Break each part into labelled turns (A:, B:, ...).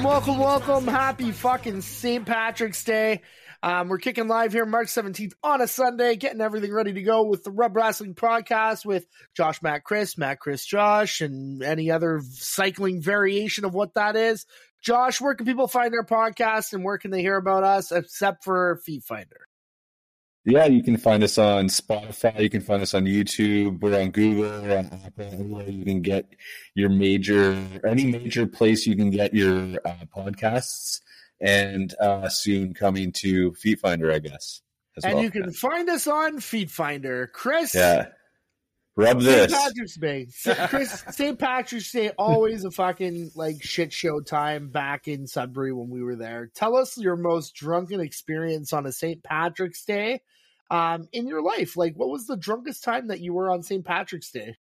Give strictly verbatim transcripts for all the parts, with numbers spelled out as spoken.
A: welcome, welcome. Happy fucking Saint Patrick's Day. Um, we're kicking live here March seventeenth on a Sunday, getting everything ready to go with the Rub Wrestling Podcast with Josh, Matt, Chris, Matt, Chris, Josh, and any other cycling variation of what that is. Josh, where can people find our podcast and where can they hear about us except for Feet Finder?
B: Yeah, you can find us on Spotify. You can find us on YouTube. We're on Google. We're on Apple. Anywhere you can get your major, any major place you can get your uh, podcasts. And uh, soon coming to Feet Finder, I guess. As
A: and
B: well.
A: you can find us on Feet Finder. Chris?
B: Yeah. Rub this.
A: Saint Patrick's Day. Chris, Saint Patrick's Day, always a fucking like shit show time back in Sudbury when we were there. Tell us your most drunken experience on a Saint Patrick's Day um, in your life. Like, what was the drunkest time that you were on Saint Patrick's Day?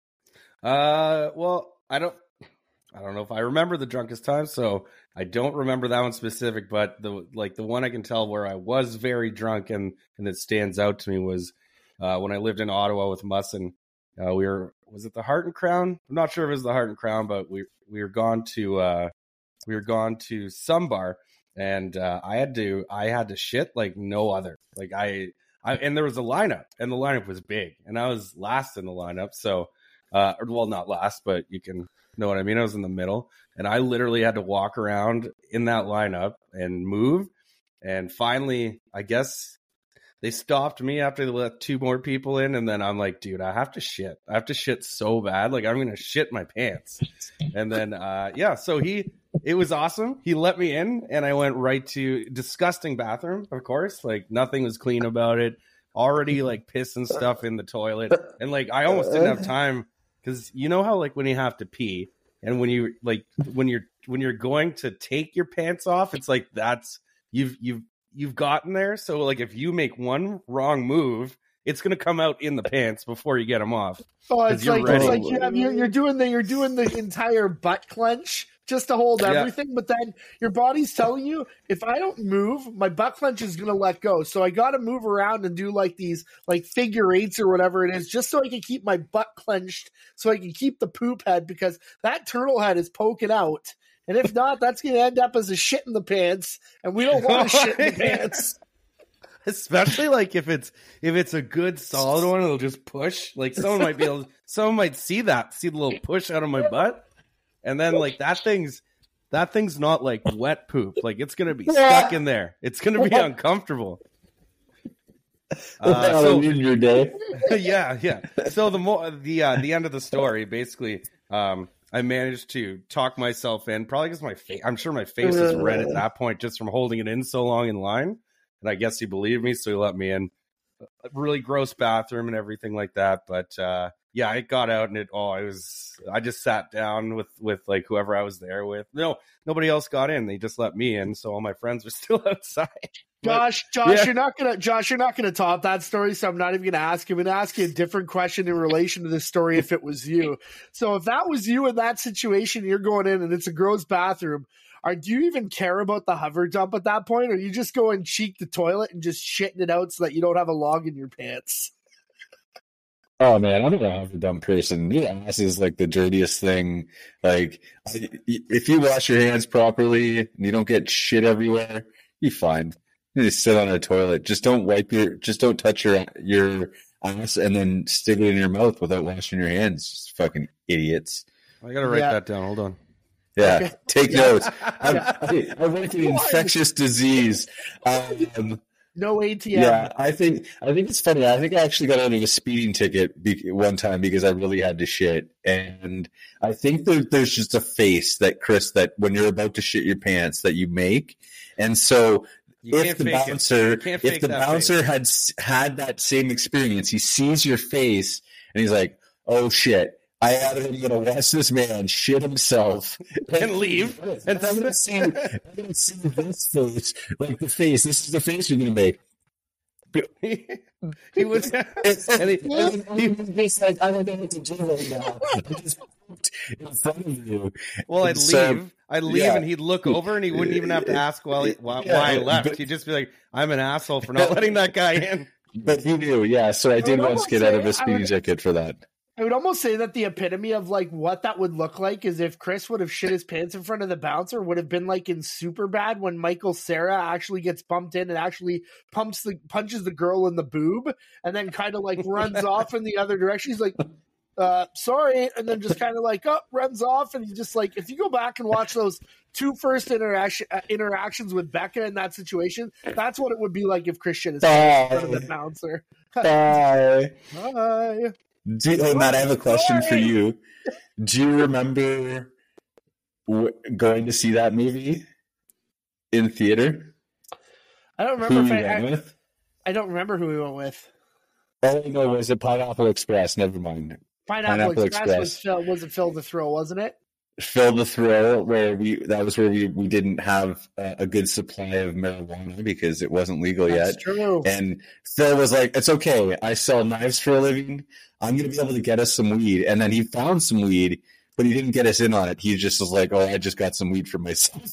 C: Uh, well, I don't, I don't know if I remember the drunkest time, so I don't remember that one specific. But the like the one I can tell where I was very drunk and and that stands out to me was uh, when I lived in Ottawa with Musson. Uh, we were, was it the Heart and Crown? I'm not sure if it was the Heart and Crown, but we we were gone to uh, we were gone to some bar, and uh, I had to I had to shit like no other. Like I, I and there was a lineup, and the lineup was big, and I was last in the lineup. So, uh, well, not last, but you can know what I mean. I was in the middle, and I literally had to walk around in that lineup and move. And finally, I guess they stopped me after they let two more people in, and then I'm like, dude, I have to shit. I have to shit so bad. Like, I'm going to shit my pants. And then, uh, yeah, so he, it was awesome. He let me in, and I went right to disgusting bathroom, of course. Like, nothing was clean about it. Already, like, piss and stuff in the toilet. And, like, I almost didn't have time, because you know how, like, when you have to pee, and when you, like, when you're, when you're going to take your pants off, it's like, that's, you've, you've, you've gotten there. So like if you make one wrong move, it's going to come out in the pants before you get them off.
A: Oh, it's like, it's like you have, you're, you're doing the, you're doing the entire butt clench just to hold everything. Yeah. But then your body's telling you, if I don't move, my butt clench is going to let go. So I got to move around and do like these like figure eights or whatever it is, just so I can keep my butt clenched, so I can keep the poop head, because that turtle head is poking out. And if not, that's going to end up as a shit in the pants, and we don't want to shit in the pants.
C: Especially like if it's if it's a good solid one, it'll just push. Like someone might be able, someone might see that, see the little push out of my butt, and then like that thing's that thing's not like wet poop. Like it's going to be stuck in there. It's going to be uncomfortable.
B: Uh, so in your day,
C: yeah, yeah. So the more the uh, the end of the story, basically. Um, I managed to talk myself in, probably because my face, I'm sure my face is red at that point just from holding it in so long in line. And I guess he believed me, so he let me in. A really gross bathroom and everything like that. But uh, yeah, I got out and it, oh, I was, I just sat down with, with like whoever I was there with. No, nobody else got in. They just let me in. So all my friends were still outside.
A: Josh, Josh, yeah. you're not gonna, Josh, you're not gonna top that story. So I'm not even gonna ask you. I'm gonna ask you a different question in relation to this story. If it was you, so if that was you in that situation, you're going in and it's a girl's bathroom. Are do you even care about the hover dump at that point, or you just go and cheek the toilet and just shitting it out so that you don't have a log in your pants?
B: Oh man, I'm not a hover dump person. Your ass is like the dirtiest thing. Like, if you wash your hands properly and you don't get shit everywhere, you're fine. You just sit on a toilet. Just don't wipe your, just don't touch your your ass and then stick it in your mouth without washing your hands. Just fucking idiots.
C: I gotta write
A: yeah.
C: that down. Hold on.
B: Yeah,
A: okay.
B: take notes. I, I, I went to infectious disease. Um,
A: no A T M.
B: Yeah, I think I think it's funny. I think I actually got out of a speeding ticket be- one time because I really had to shit, and I think there, there's just a face that Chris that when you're about to shit your pants that you make, and so.
C: You
B: if the bouncer, if the bouncer had had that same experience, he sees your face and he's like, "Oh shit, I am gonna watch this man shit himself
C: and leave."
B: And I'm gonna see, I'm gonna see this face, like the face. This is the face you're gonna make.
C: He was, and he,
B: he was just like, "I don't know what to do right now." I just in front of you.
C: Well, I'd
B: so,
C: leave. I'd leave, yeah. and he'd look over, and he wouldn't even have to ask why, why,
B: yeah,
C: why I left.
B: but,
C: He'd just be like, "I'm an asshole for not letting that guy in."
B: But he knew, yeah. So I did once get out of a speeding ticket for that.
A: I would almost say that the epitome of like what that would look like is if Chris would have shit his pants in front of the bouncer, would have been like in Superbad when Michael Cera actually gets bumped in and actually pumps the punches the girl in the boob and then kind of like runs off in the other direction. He's like, uh, sorry, and then just kind of like up oh, runs off, and he just like if you go back and watch those two first interaction uh, interactions with Becca in that situation, that's what it would be like if Chris shit his pants in front of the bouncer.
B: Bye.
A: Bye.
B: Do you, oh, Matt, I have a question for you. Do you remember w- going to see that movie in theater?
A: I don't remember.
B: Who
A: if
B: you
A: I,
B: went
A: I,
B: with?
A: I don't remember who we went with.
B: Oh no, was it Pineapple Express? Never mind.
A: Pineapple,
B: Pineapple
A: Express,
B: Express.
A: was Phil. Was it Phil the Thrill? Wasn't it?
B: Phil the Thrill, where we that was where we, we didn't have a, a good supply of marijuana because it wasn't legal
A: That's
B: yet.
A: True.
B: And Phil was like, "It's okay. I sell knives for a living. I'm going to be able to get us some weed." And then he found some weed, but he didn't get us in on it. He just was like, "Oh, I just got some weed for myself."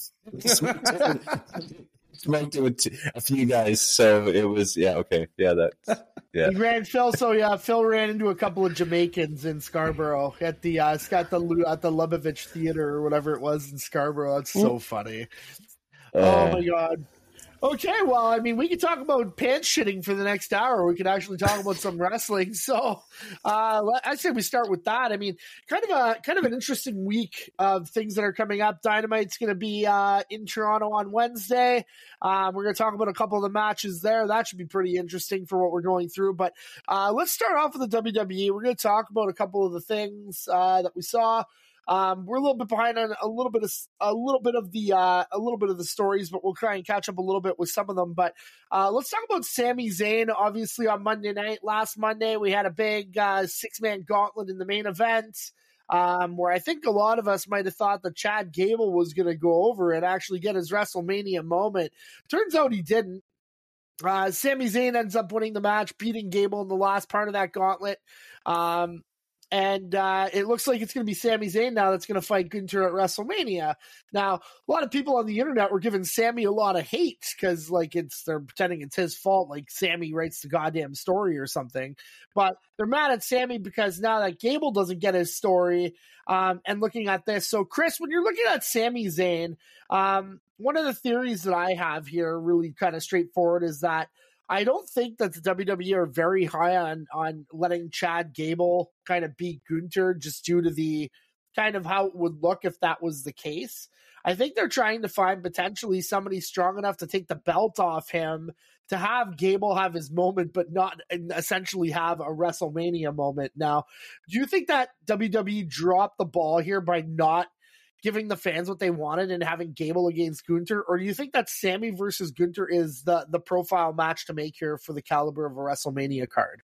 B: Smoked it with t- a few guys, so it was yeah okay yeah that yeah.
A: He ran Phil. So yeah, Phil ran into a couple of Jamaicans in Scarborough at the uh, at the at the Lubavitch Theater or whatever it was in Scarborough. That's so funny.
B: Uh,
A: Oh my god. Okay, well, I mean, we could talk about pants shitting for the next hour. We could actually talk about some wrestling. So, uh, I say we start with that. I mean, kind of a kind of an interesting week of things that are coming up. Dynamite's going to be uh, in Toronto on Wednesday. Um, we're going to talk about a couple of the matches there. That should be pretty interesting for what we're going through. But uh, let's start off with the W W E. We're going to talk about a couple of the things uh, that we saw. Um, we're a little bit behind on a little bit of a little bit of the uh, a little bit of the stories, but we'll try and catch up a little bit with some of them. But uh, let's talk about Sami Zayn. Obviously, on Monday night, last Monday, we had a big uh, six man gauntlet in the main event, um, where I think a lot of us might have thought that Chad Gable was going to go over and actually get his WrestleMania moment. Turns out he didn't. Uh, Sami Zayn ends up winning the match, beating Gable in the last part of that gauntlet. Um, And uh, it looks like it's going to be Sami Zayn now that's going to fight Gunther at WrestleMania. Now, a lot of people on the internet were giving Sami a lot of hate because, like, it's they're pretending it's his fault, like Sami writes the goddamn story or something. But they're mad at Sami because now that Gable doesn't get his story, um, and looking at this. So, Chris, when you're looking at Sami Zayn, um, one of the theories that I have here, really kind of straightforward, is that I don't think that the W W E are very high on on letting Chad Gable kind of beat Gunther just due to the kind of how it would look if that was the case. I think they're trying to find potentially somebody strong enough to take the belt off him to have Gable have his moment, but not essentially have a WrestleMania moment. Now, do you think that W W E dropped the ball here by not giving the fans what they wanted and having Gable against Gunther? Or do you think that Sami versus Gunther is the, the profile match to make here for the caliber of a WrestleMania card?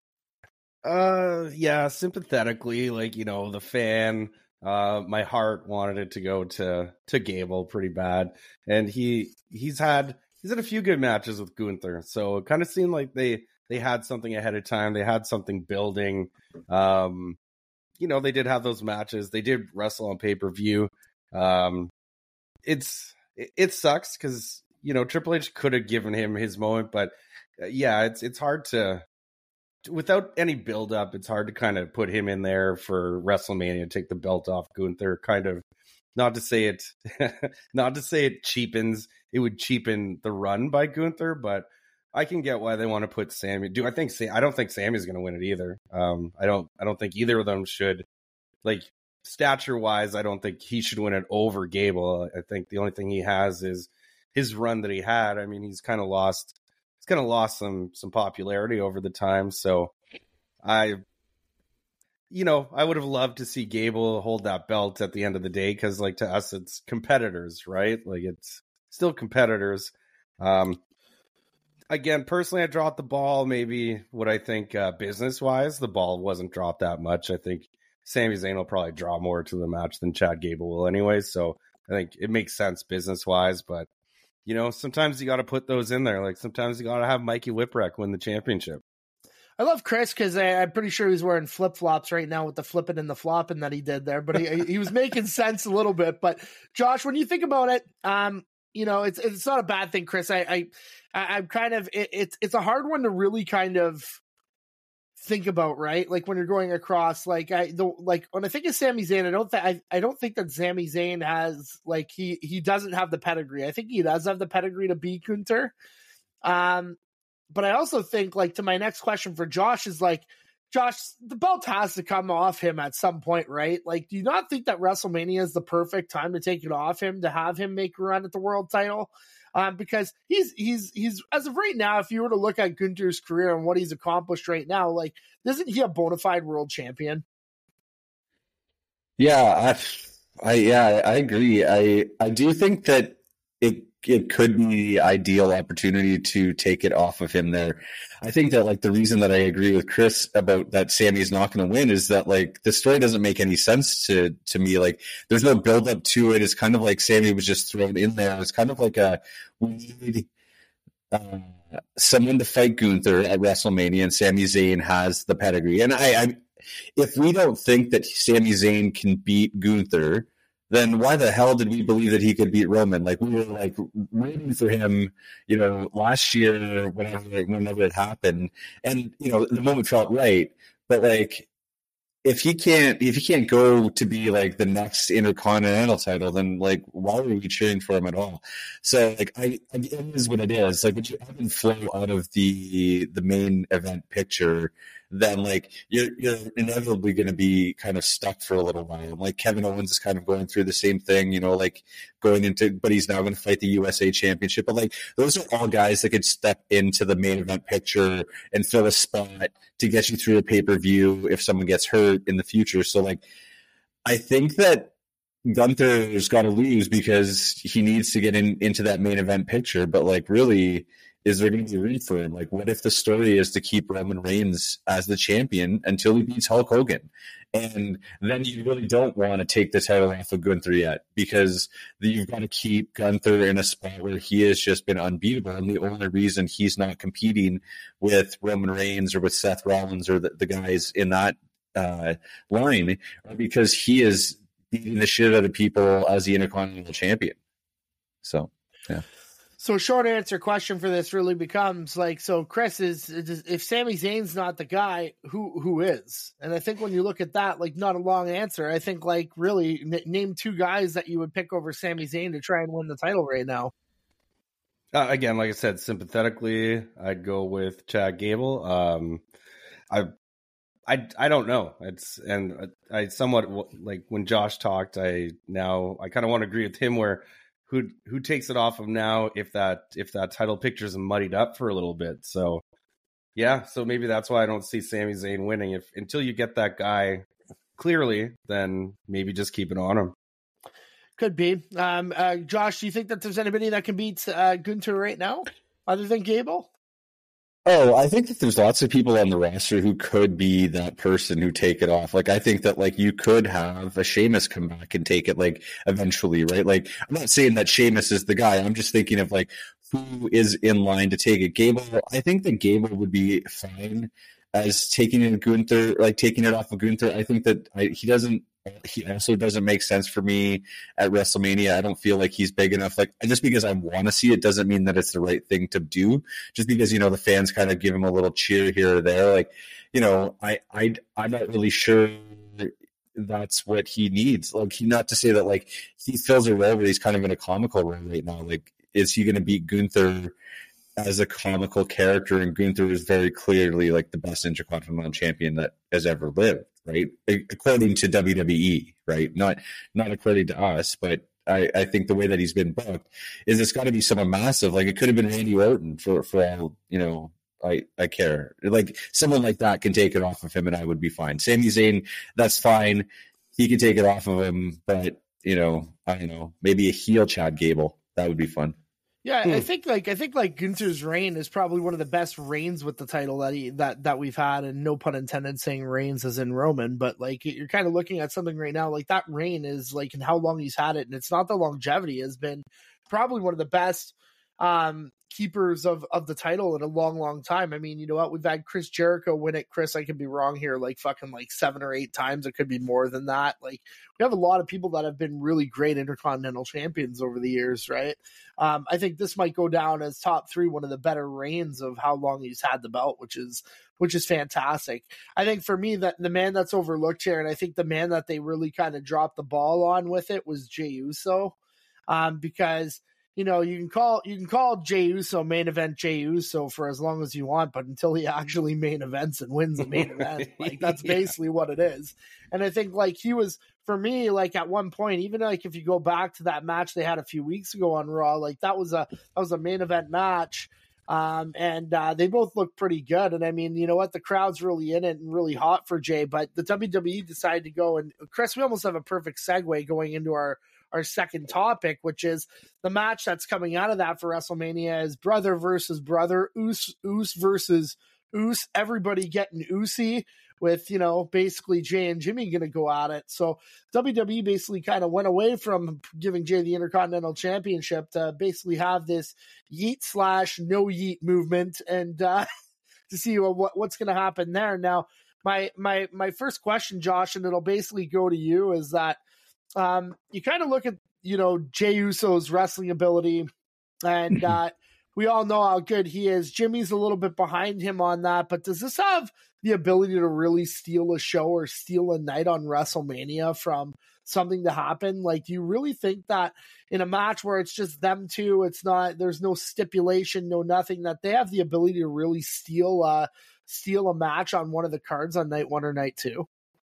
C: Uh, yeah, sympathetically, like, you know, the fan, uh, my heart wanted it to go to, to Gable pretty bad. And he, he's had, he's had a few good matches with Gunther. So it kind of seemed like they, they had something ahead of time. They had something building. Um, You know, they did have those matches. They did wrestle on pay-per-view. Um, it's it, it sucks because, you know, Triple H could have given him his moment, but uh, yeah, it's it's hard to, without any build-up, it's hard to kind of put him in there for WrestleMania, take the belt off Gunther, kind of, not to say it, not to say it cheapens, it would cheapen the run by Gunther, but I can get why they want to put Sami. Do I think Sam, I don't think Sami's going to win it either. Um, I don't. I don't think either of them should. Like stature wise, I don't think he should win it over Gable. I think the only thing he has is his run that he had. I mean, he's kind of lost. He's kind of lost some some popularity over the time. So I, you know, I would have loved to see Gable hold that belt at the end of the day because, like, to us, it's competitors, right? Like it's still competitors. Um, Again, personally, I dropped the ball. Maybe what I think uh, business-wise, the ball wasn't dropped that much. I think Sami Zayn will probably draw more to the match than Chad Gable will anyway. So I think it makes sense business-wise. But, you know, sometimes you got to put those in there. Like sometimes you got to have Mikey Whipwreck win the championship.
A: I love Chris because I'm pretty sure he's wearing flip-flops right now with the flipping and the flopping that he did there. But he, he was making sense a little bit. But, Josh, when you think about it, um, you know, it's it's not a bad thing, Chris. I, I I'm kind of it, it's it's a hard one to really kind of think about, right? Like when you're going across, like I the like when I think of Sami Zayn, I don't think I, I don't think that Sami Zayn has like he he doesn't have the pedigree. I think he does have the pedigree to beat Gunther. Um, but I also think, like, to my next question for Josh is like, Josh, the belt has to come off him at some point, right? Like, do you not think that WrestleMania is the perfect time to take it off him, to have him make a run at the world title? Um, because he's he's he's as of right now, if you were to look at Gunther's career and what he's accomplished right now, like, isn't he a bona fide world champion?
B: Yeah, I, I yeah, I agree. I I do think that it it could be the ideal opportunity to take it off of him there. I think that, like, the reason that I agree with Chris about that Sammy's not going to win is that, like, the story doesn't make any sense to to me. Like, there's no build up to it. It's kind of like Sammy was just thrown in there. It's kind of like a we need uh, someone to fight Gunther at WrestleMania, and Sami Zayn has the pedigree. And I, I if we don't think that Sami Zayn can beat Gunther, then why the hell did we believe that he could beat Roman? Like, we were like rooting for him, you know, last year, whenever, whenever it happened. And, you know, the moment felt right. But like, if he can't, if he can't go to be like the next Intercontinental title, then like, why are we cheering for him at all? So like, I, I it is what it is. Like, when you ebb and flow out of the, the main event picture, then like you're you're inevitably going to be kind of stuck for a little while. Like Kevin Owens is kind of going through the same thing, you know, like going into, but he's now going to fight the U S A Championship. But like, those are all guys that could step into the main event picture and fill a spot to get you through a pay per view if someone gets hurt in the future. So like, I think that Gunther's got to lose because he needs to get in into that main event picture. But like, really, is there going to be room for him? Like, what if the story is to keep Roman Reigns as the champion until he beats Hulk Hogan? And then you really don't want to take the title off of Gunther yet, because you've got to keep Gunther in a spot where he has just been unbeatable. And the only reason he's not competing with Roman Reigns or with Seth Rollins or the, the guys in that uh, line are because he is beating the shit out of people as the Intercontinental Champion. So, yeah.
A: So short answer question for this really becomes like, so Chris, is, is if Sami Zayn's not the guy, who who is? And I think when you look at that, like, not a long answer. I think like really n- name two guys that you would pick over Sami Zayn to try and win the title right now.
C: Uh, again, like I said, sympathetically, I'd go with Chad Gable. Um, I, I, I don't know. It's and I somewhat like when Josh talked. I now I kind of want to agree with him where. Who who takes it off of now if that if that title picture is muddied up for a little bit? So yeah, so maybe that's why I don't see Sami Zayn winning. If until you get that guy clearly, then maybe just keep it on him.
A: Could be. Um, uh, Josh, do you think that there's anybody that can beat uh, Gunther right now other than Gable?
B: Oh, I think that there's lots of people on the roster who could be that person who take it off. Like, I think that, like, you could have a Sheamus come back and take it, like, eventually, right? Like, I'm not saying that Sheamus is the guy. I'm just thinking of, like, who is in line to take it. Gable, I think that Gable would be fine as taking it Gunther, like, taking it off of Gunther. I think that I, he doesn't, he also doesn't make sense for me at WrestleMania. I don't feel like he's big enough. Like, just because I want to see it doesn't mean that it's the right thing to do. Just because, you know, the fans kind of give him a little cheer here or there. Like, you know, I, I, I'm not really sure that's what he needs. Like, he, not to say that, like, he fills a role where he's kind of in a comical role right now. Like, is he going to beat Gunther as a comical character? And Gunther is very clearly like the best Intercontinental Champion that has ever lived, right? According to W W E, right? Not not according to us, but I, I think the way that he's been booked is it's got to be someone massive. Like, it could have been Randy Orton for for all, you know, I, I care. Like, someone like that can take it off of him and I would be fine. Sami Zayn, that's fine. He can take it off of him, but, you know, I don't know, maybe a heel Chad Gable. That would be fun.
A: Yeah, I think like I think like Gunther's reign is probably one of the best reigns with the title that he that that we've had, and no pun intended saying reigns as in Roman, but like you're kind of looking at something right now like that reign is like, and how long he's had it, and it's not the longevity, has been probably one of the best um keepers of, of the title in a long, long time. I mean, you know what? We've had Chris Jericho win it. Chris, I could be wrong here, like fucking like seven or eight times. It could be more than that. Like, we have a lot of people that have been really great Intercontinental champions over the years, right? Um, I think this might go down as top three, one of the better reigns of how long he's had the belt, which is which is fantastic. I think for me, that the man that's overlooked here, and I think the man that they really kind of dropped the ball on with it was Jey Uso, um, because you know you can call you can call Jey Uso main event Jey Uso for as long as you want, but until he actually main events and wins the main event, like that's yeah. basically what it is. And I think like he was. For me, like at one point, even like if you go back to that match they had a few weeks ago on Raw, like that was a that was a main event match, um, and uh, they both looked pretty good. And I mean, you know what, the crowd's really in it and really hot for Jay. But the W W E decided to go, and Chris, we almost have a perfect segue going into our our second topic, which is the match that's coming out of that for WrestleMania is brother versus brother, Us Us versus Us, everybody getting Usy. With, you know, basically Jay and Jimmy going to go at it. So W W E basically kind of went away from giving Jay the Intercontinental Championship to basically have this yeet slash no yeet movement and uh, to see what what's going to happen there. Now, my my my first question, Josh, and it'll basically go to you, is that um, you kind of look at, you know, Jey Uso's wrestling ability, and uh, we all know how good he is. Jimmy's a little bit behind him on that, but does this have the ability to really steal a show or steal a night on WrestleMania from something to happen? Like, do you really think that in a match where it's just them two, it's not, there's no stipulation, no nothing, that they have the ability to really steal uh steal a match on one of the cards on night one or night two?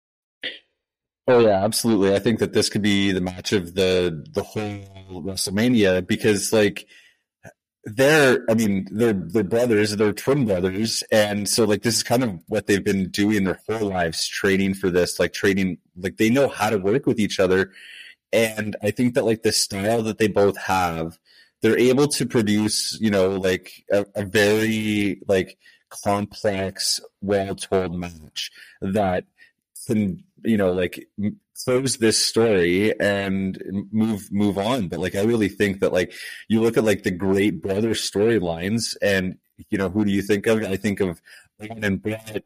B: Oh yeah, absolutely. I think that this could be the match of the the whole WrestleMania, because like they're, I mean, they're, they're brothers, they're twin brothers. And so like, this is kind of what they've been doing their whole lives, training for this, like training, like they know how to work with each other. And I think that like the style that they both have, they're able to produce, you know, like a, a very like complex, well-told match that can, you know, like close this story and move move on. But like, I really think that like you look at like the great brother storylines, and you know, who do you think of? I think of Owen and Brett.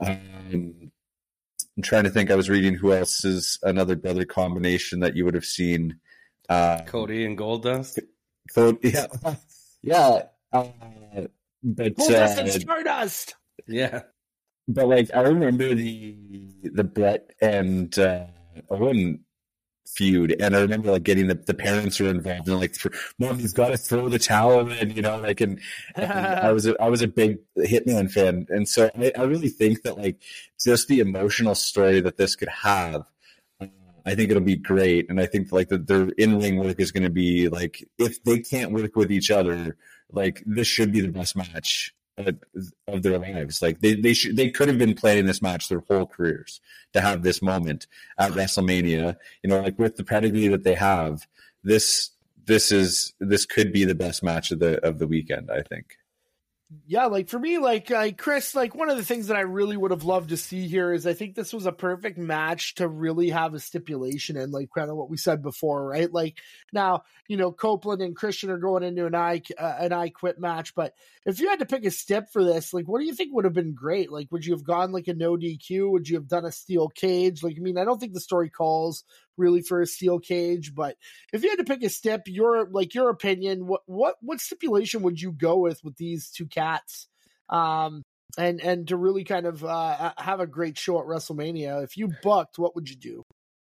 B: Um, I'm trying to think. I was reading who else is another brother combination that you would have seen. Uh,
C: Cody and Goldust.
B: Cody, yeah, yeah. Uh, but
A: Goldust
B: uh,
A: and Stardust.
C: Yeah.
B: But like, I remember the the Brett and uh, Owen feud, and I remember like getting the, the parents were involved, and like, Mom, he's got to throw the towel in, you know, like, and, and I was a, I was a big Hitman fan, and so I, I really think that like just the emotional story that this could have, uh, I think it'll be great, and I think like that their in ring work is going to be like, if they can't work with each other, like this should be the best match of their lives. Like they they should they could have been planning this match their whole careers to have this moment at WrestleMania. You know, like with the pedigree that they have, this this is this could be the best match of the of the weekend, I think.
A: Yeah, like for me, like uh, Chris, like one of the things that I really would have loved to see here is I think this was a perfect match to really have a stipulation in, like kind of what we said before, right? Like now, you know, Copeland and Christian are going into an I uh, an I Quit match, but if you had to pick a stip for this, like what do you think would have been great? Like, would you have gone like a no D Q? Would you have done a steel cage? Like, I mean, I don't think the story calls really for a steel cage, but if you had to pick a stip, your like your opinion, what what what stipulation would you go with with these two cats, um, and and to really kind of uh, have a great show at WrestleMania? If you booked, what would you do?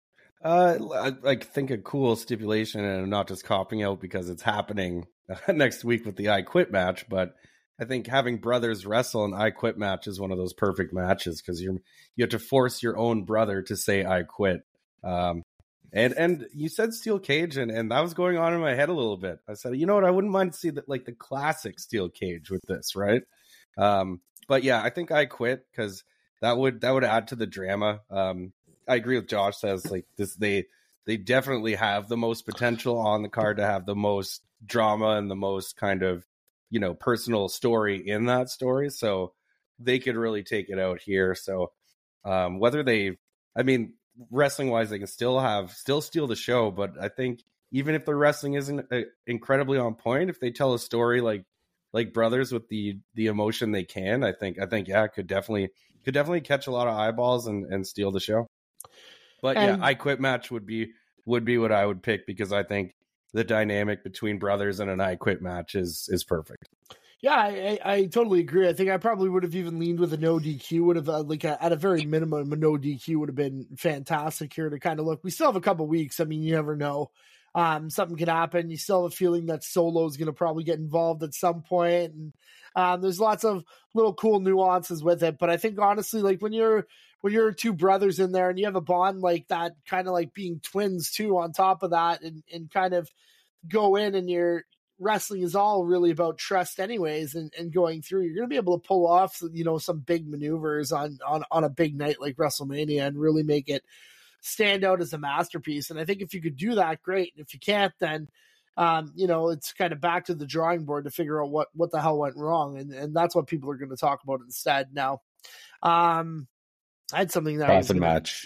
C: Uh, I, I think a cool stipulation, and I'm not just copping out because it's happening next week with the I Quit match, but I think having brothers wrestle an I Quit match is one of those perfect matches because you're you have to force your own brother to say I quit. Um, And and you said steel cage, and, and that was going on in my head a little bit. I said, you know what, I wouldn't mind to see the, like the classic steel cage with this, right? Um, but yeah, I think I Quit because that would that would add to the drama. Um, I agree with Josh says like this. They they definitely have the most potential on the card to have the most drama and the most kind of, you know, personal story in that story. So they could really take it out here. So um, whether they, I mean. Wrestling wise, they can still have still steal the show, but I think even if the wrestling isn't uh, incredibly on point, if they tell a story like like brothers with the the emotion they can, I think I think yeah, could definitely could definitely catch a lot of eyeballs and, and steal the show. But and, yeah, I Quit match would be would be what I would pick because I think the dynamic between brothers and an I Quit match is is perfect.
A: Yeah, I, I, I totally agree. I think I probably would have even leaned with a no D Q. Would have uh, like a, at a very minimum, a no D Q would have been fantastic here to kind of look. We still have a couple weeks. I mean, you never know. Um, something could happen. You still have a feeling that Solo is going to probably get involved at some point, and um, there's lots of little cool nuances with it. But I think honestly, like when you're when you're two brothers in there and you have a bond like that, kind of like being twins too, on top of that, and and kind of go in and you're. Wrestling is all really about trust anyways, and, and going through, you're going to be able to pull off, you know, some big maneuvers on, on, on a big night like WrestleMania and really make it stand out as a masterpiece. And I think if you could do that, great. And if you can't, then, um, you know, it's kind of back to the drawing board to figure out what, what the hell went wrong. And, and that's what people are going to talk about instead. Now, um, I had something that
B: Coffin match.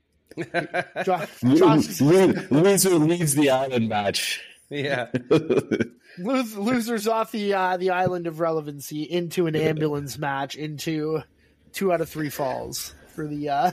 A: Josh,
B: Josh, loser leads the island match.
C: Yeah.
A: Losers off the uh, the island of relevancy into an ambulance match into two out of three falls for the uh,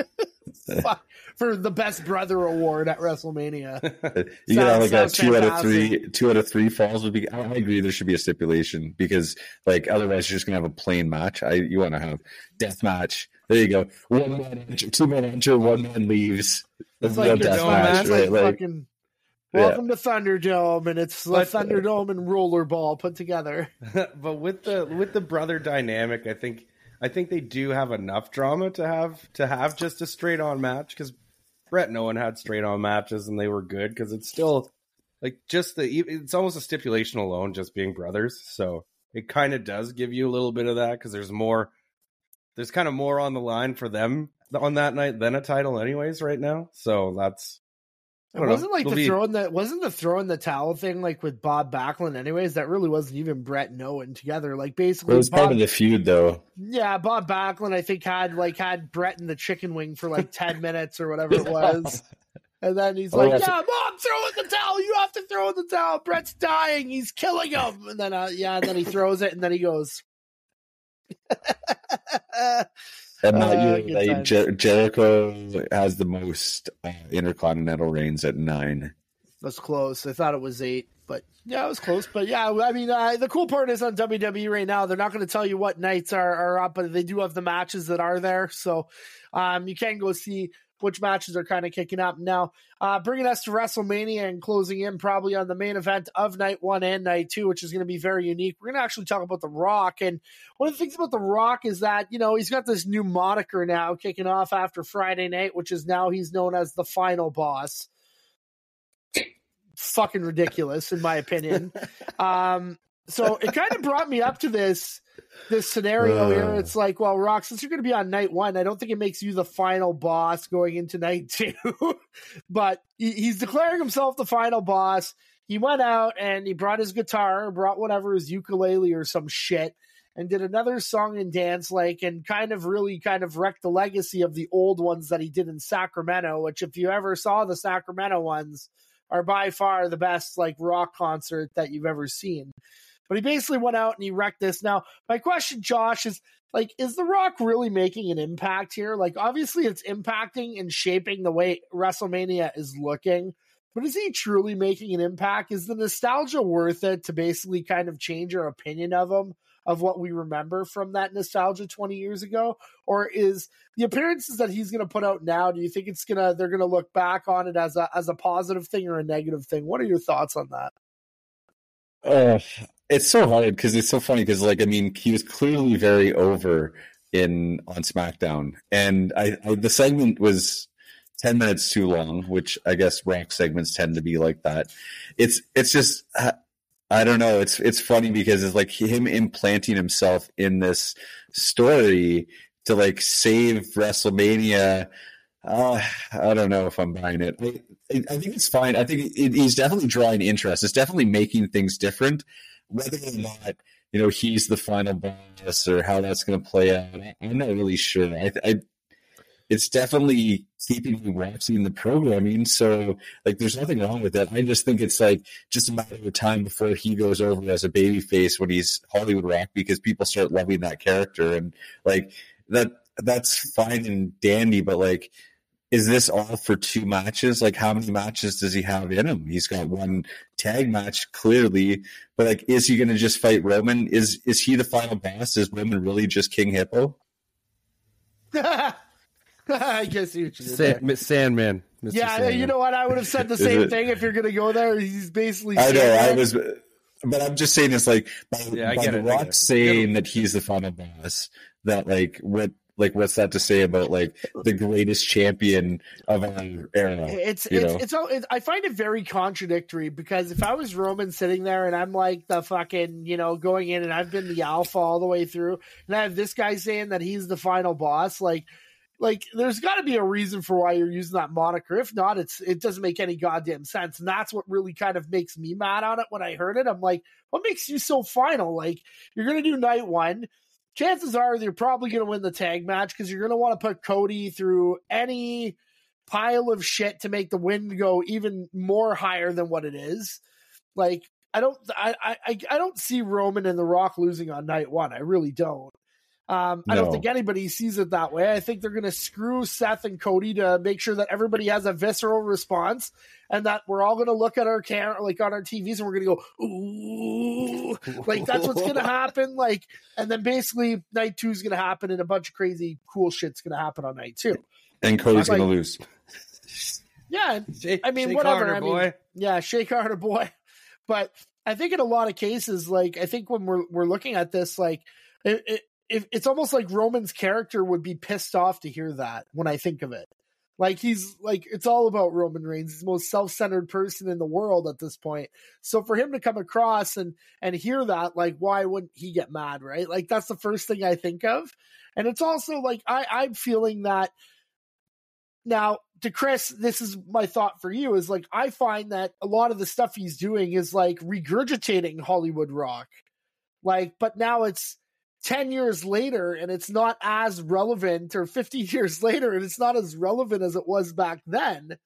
A: for the best brother award at WrestleMania.
B: You got like a two fantastic. out of three two out of three falls would be. I agree. There should be a stipulation because like otherwise you're just gonna have a plain match. I you want to have death match. There you go. One man enter, two men enter, one man leaves. That's
A: like
B: death match,
A: right?
B: Like,
A: fucking. Welcome yeah. to Thunderdome, and it's the but, Thunderdome and Rollerball put together.
C: But with the with the brother dynamic, I think I think they do have enough drama to have to have just a straight on match because Brett and Owen had straight on matches and they were good because it's still like just the it's almost a stipulation alone just being brothers, so it kind of does give you a little bit of that because there's more there's kind of more on the line for them on that night than a title, anyways, right now. So that's.
A: It wasn't know. like It'll the be... throwing the wasn't the throwing the towel thing like with Bob Backlund anyways. That really wasn't even Brett and Owen together. Like basically,
B: it was
A: Bob,
B: part of the feud though.
A: Yeah, Bob Backlund I think had like had Brett in the chicken wing for like ten minutes or whatever it was, and then he's oh, like, "Yeah, Mom, throw in the towel. You have to throw in the towel. Brett's dying. He's killing him." And then uh, yeah, and then he throws it, and then he goes.
B: And uh, you, like, Jer- Jericho has the most uh, intercontinental reigns at nine.
A: That's close. I thought it was eight, but yeah, it was close. But yeah, I mean, uh, the cool part is on W W E right now, they're not going to tell you what nights are, are up, but they do have the matches that are there. So um, you can go see which matches are kind of kicking up. Now, uh, bringing us to WrestleMania and closing in probably on the main event of night one and night two, which is going to be very unique. We're going to actually talk about The Rock. And one of the things about The Rock is that, you know, he's got this new moniker now kicking off after Friday night, which is now he's known as the Final Boss. Fucking ridiculous, in my opinion. Um, so it kind of brought me up to this this scenario uh, here. It's like, well, Rock, since you're going to be on night one, I don't think it makes you the final boss going into night two. But he, he's declaring himself the final boss. He went out and he brought his guitar, brought whatever, his ukulele or some shit, and did another song and dance, like, and kind of really kind of wrecked the legacy of the old ones that he did in Sacramento, which if you ever saw the Sacramento ones are by far the best, like, rock concert that you've ever seen. But he basically went out and he wrecked this. Now, my question, Josh, is, like, is The Rock really making an impact here? Like, obviously it's impacting and shaping the way WrestleMania is looking, but is he truly making an impact? Is the nostalgia worth it to basically kind of change our opinion of him, of what we remember from that nostalgia twenty years ago? Or is the appearances that he's going to put out now, do you think it's going to, they're going to look back on it as a, as a positive thing or a negative thing? What are your thoughts on that?
B: Uh, it's so hard because it's so funny because, like, I mean, he was clearly very over in on SmackDown, and I, I the segment was ten minutes too long, which I guess Rock segments tend to be like that. It's it's just I don't know. It's it's funny because it's like him implanting himself in this story to like save WrestleMania. Uh, I don't know if I'm buying it. I, I think it's fine. I think it, he's definitely drawing interest. It's definitely making things different. Whether or not, you know, he's the final boss or how that's going to play out, I'm not really sure. I, I it's definitely keeping me watching the programming. So like, there's nothing wrong with that. I just think it's like just a matter of time before he goes over as a babyface when he's Hollywood Rock, because people start loving that character, and like that that's fine and dandy. But like, is this all for two matches? Like, how many matches does he have in him? He's got one tag match clearly, but like, is he going to just fight Roman? Is is he the final boss? Is Roman really just King Hippo?
A: I guess you
C: Sand, Sandman. Mister
A: Yeah,
C: Sandman.
A: you know what? I would have said the same thing if you're going to go there. He's basically.
B: I know.
A: Sandman.
B: I was, but I'm just saying it's like by,
C: Yeah,
B: by
C: get
B: The
C: it, I
B: Rock
C: get it.
B: saying that he's the final boss. That like what like what's that to say about like the greatest champion of our era?
A: It's
B: you
A: it's,
B: know?
A: it's it's it's I find it very contradictory, because if I was Roman sitting there and I'm like the fucking, you know, going in and I've been the alpha all the way through, and I have this guy saying that he's the final boss, like like there's got to be a reason for why you're using that moniker. If not, it's it doesn't make any goddamn sense, and that's what really kind of makes me mad on it when I heard it. I'm like, what makes you so final? Like, you're gonna do night one. Chances are you're probably going to win the tag match, because you're going to want to put Cody through any pile of shit to make the win go even more higher than what it is. Like, I don't, I, I, I don't see Roman and The Rock losing on night one. I really don't. Um, I
B: No.
A: don't think anybody sees it that way. I think they're going to screw Seth and Cody to make sure that everybody has a visceral response, and that we're all going to look at our camera, like on our T Vs, and we're going to go, ooh, like that's what's going to happen. Like, and then basically night two is going to happen, and a bunch of crazy cool shit's going to happen on night two.
B: And Cody's
A: like-
B: going to lose.
A: Yeah,
C: Shake,
A: I mean,
C: shake
A: whatever.
C: harder,
A: I mean,
C: boy.
A: yeah, shake harder, boy. But I think in a lot of cases, like I think when we're we're looking at this, like it, it, it, it's almost like Roman's character would be pissed off to hear that when I think of it. Like he's like, it's all about Roman Reigns. He's the most self-centered person in the world at this point. So for him to come across and and hear that, like, why wouldn't he get mad, right? Like that's the first thing I think of. And it's also like I, I'm feeling that now to Chris, this is my thought for you, is like I find that a lot of the stuff he's doing is like regurgitating Hollywood Rock. Like, but now it's ten years later and it's not as relevant, or fifteen years later and it's not as relevant as it was back then.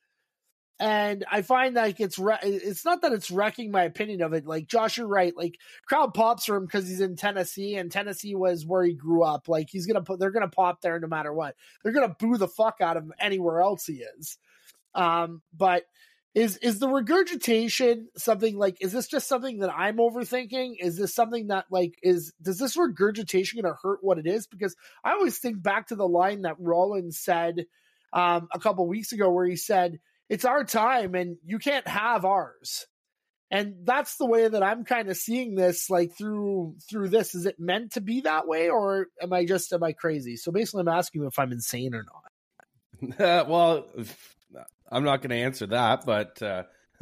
A: And I find like it's re- it's not that it's wrecking my opinion of it. Like, Josh, you're right. Like, crowd pops for him because he's in Tennessee, and Tennessee was where he grew up. Like, he's gonna put, they're gonna pop there no matter what. They're gonna boo the fuck out of him anywhere else he is. Um, but is is the regurgitation something like? Is this just something that I'm overthinking? Is this something that like is does this regurgitation gonna hurt what it is? Because I always think back to the line that Rollins said um, a couple weeks ago, where he said, it's our time and you can't have ours. And that's the way that I'm kind of seeing this, like through, through this. Is it meant to be that way, or am I just, am I crazy? So basically I'm asking you if I'm insane or not.
C: Uh, well, I'm not going to answer that, but uh,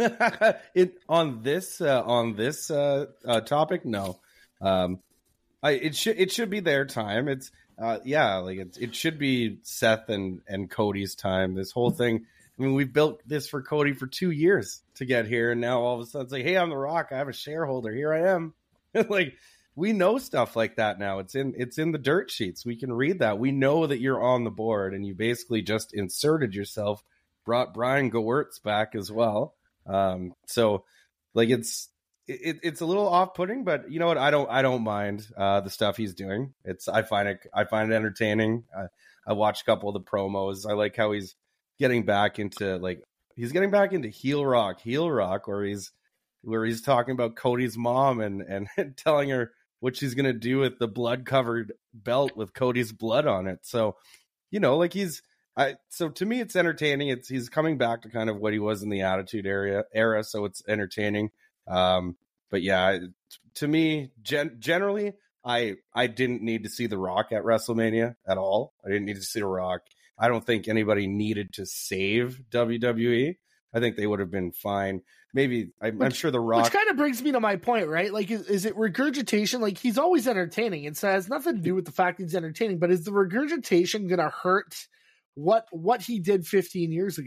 C: it, on this, uh, on this uh, uh, topic, no. Um, I, it should, it should be their time. It's, uh, yeah, like it, it should be Seth and, and Cody's time. This whole thing. I mean, we've built this for Cody for two years to get here, and now all of a sudden it's like, hey, I'm The Rock. I have a shareholder. Here I am. Like, we know stuff like that now. It's in it's in the dirt sheets. We can read that. We know that you're on the board, and you basically just inserted yourself, brought Brian Gewirtz back as well. Um, so, like, it's it, it's a little off-putting, but you know what? I don't I don't mind uh, the stuff he's doing. It's I find it I find it entertaining. I, I watched a couple of the promos. I like how he's getting back into like he's getting back into heel rock, heel rock, where he's where he's talking about Cody's mom and and telling her what she's gonna do with the blood covered belt with Cody's blood on it. So, you know, like he's I so to me it's entertaining. It's he's coming back to kind of what he was in the Attitude Era era, so it's entertaining. Um, but yeah, to me, gen- generally, I I didn't need to see The Rock at WrestleMania at all. I didn't need to see The Rock. I don't think anybody needed to save W W E. I think they would have been fine. Maybe I'm, which, I'm sure The Rock.
A: Which kind of brings me to my point, right? Like, is, is it regurgitation? Like, he's always entertaining, and so it has nothing to do with the fact he's entertaining. But is the regurgitation going to hurt what what he did fifteen years ago?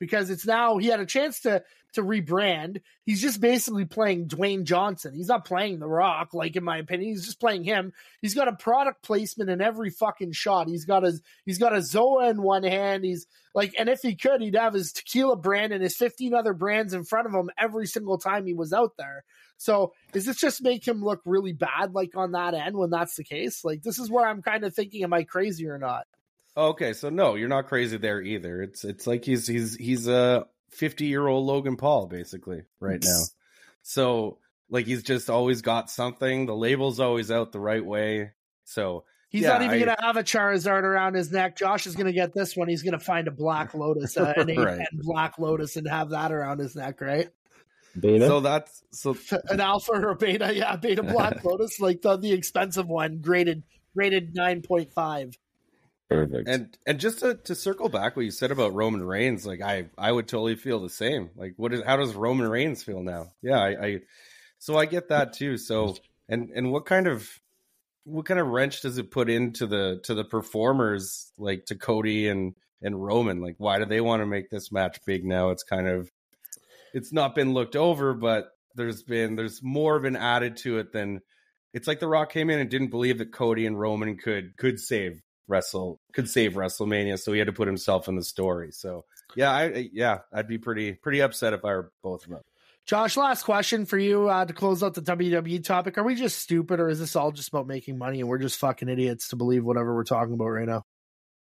A: because it's now he had a chance to to rebrand. He's just basically playing Dwayne Johnson. He's not playing The Rock, like in my opinion. He's just playing him. He's got a product placement in every fucking shot. He's got a he's got a Zoa in one hand. He's like, and if he could, he'd have his tequila brand and his fifteen other brands in front of him every single time he was out there. So does this just make him look really bad, like on that end, when that's the case? Like, this is where I'm kind of thinking, am I crazy or not?
C: Okay, so no, you're not crazy there either. It's it's like he's he's he's a fifty year old Logan Paul basically right now. So like he's just always got something. The label's always out the right way. So
A: he's
C: yeah,
A: not even
C: I,
A: gonna have a Charizard around his neck. Josh is gonna get this one. He's gonna find a Black Lotus, uh, an
C: right.
A: eight Black Lotus, and have that around his neck, right?
B: Beta.
C: So that's so
A: an alpha or a beta, yeah, beta Black Lotus, like the the expensive one, graded graded nine point five.
B: Perfect.
C: And and just to, to circle back what you said about Roman Reigns, like I I would totally feel the same. Like what is how does Roman Reigns feel now? Yeah, I, I so I get that too. So and and what kind of what kind of wrench does it put into the to the performers, like to Cody and and Roman? Like why do they want to make this match big now? It's kind of it's not been looked over, but there's been there's more been added to it than it's like The Rock came in and didn't believe that Cody and Roman could could save Wrestle could save WrestleMania, so he had to put himself in the story. So yeah, I yeah, I'd be pretty pretty upset if I were both of them.
A: Josh, last question for you uh, to close out the W W E topic. Are we just stupid, or is this all just about making money and we're just fucking idiots to believe whatever we're talking about right now?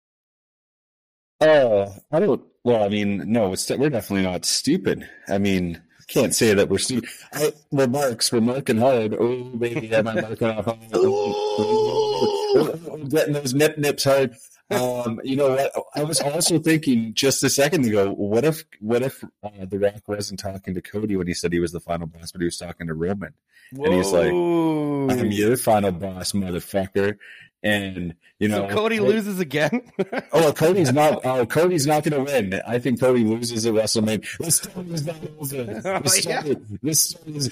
B: Uh, I don't. Well, I mean, no, it's, we're definitely not stupid. I mean, can't say that we're stupid. I, we're marks. We're marking hard. Oh, baby, am I marking off hard? Getting those nip nips hard. Um, you know what? I was also thinking just a second ago. What if, what if uh, The Rock wasn't talking to Cody when he said he was the final boss, but he was talking to Roman, Whoa. And he's like, "I'm your final boss, motherfucker." And you know,
C: so Cody
B: right?
C: loses again.
B: oh, Cody's not. Oh, Cody's not going to win. I think Cody loses at WrestleMania. This story is not over. This
C: oh,
B: story,
C: yeah.
B: this story is.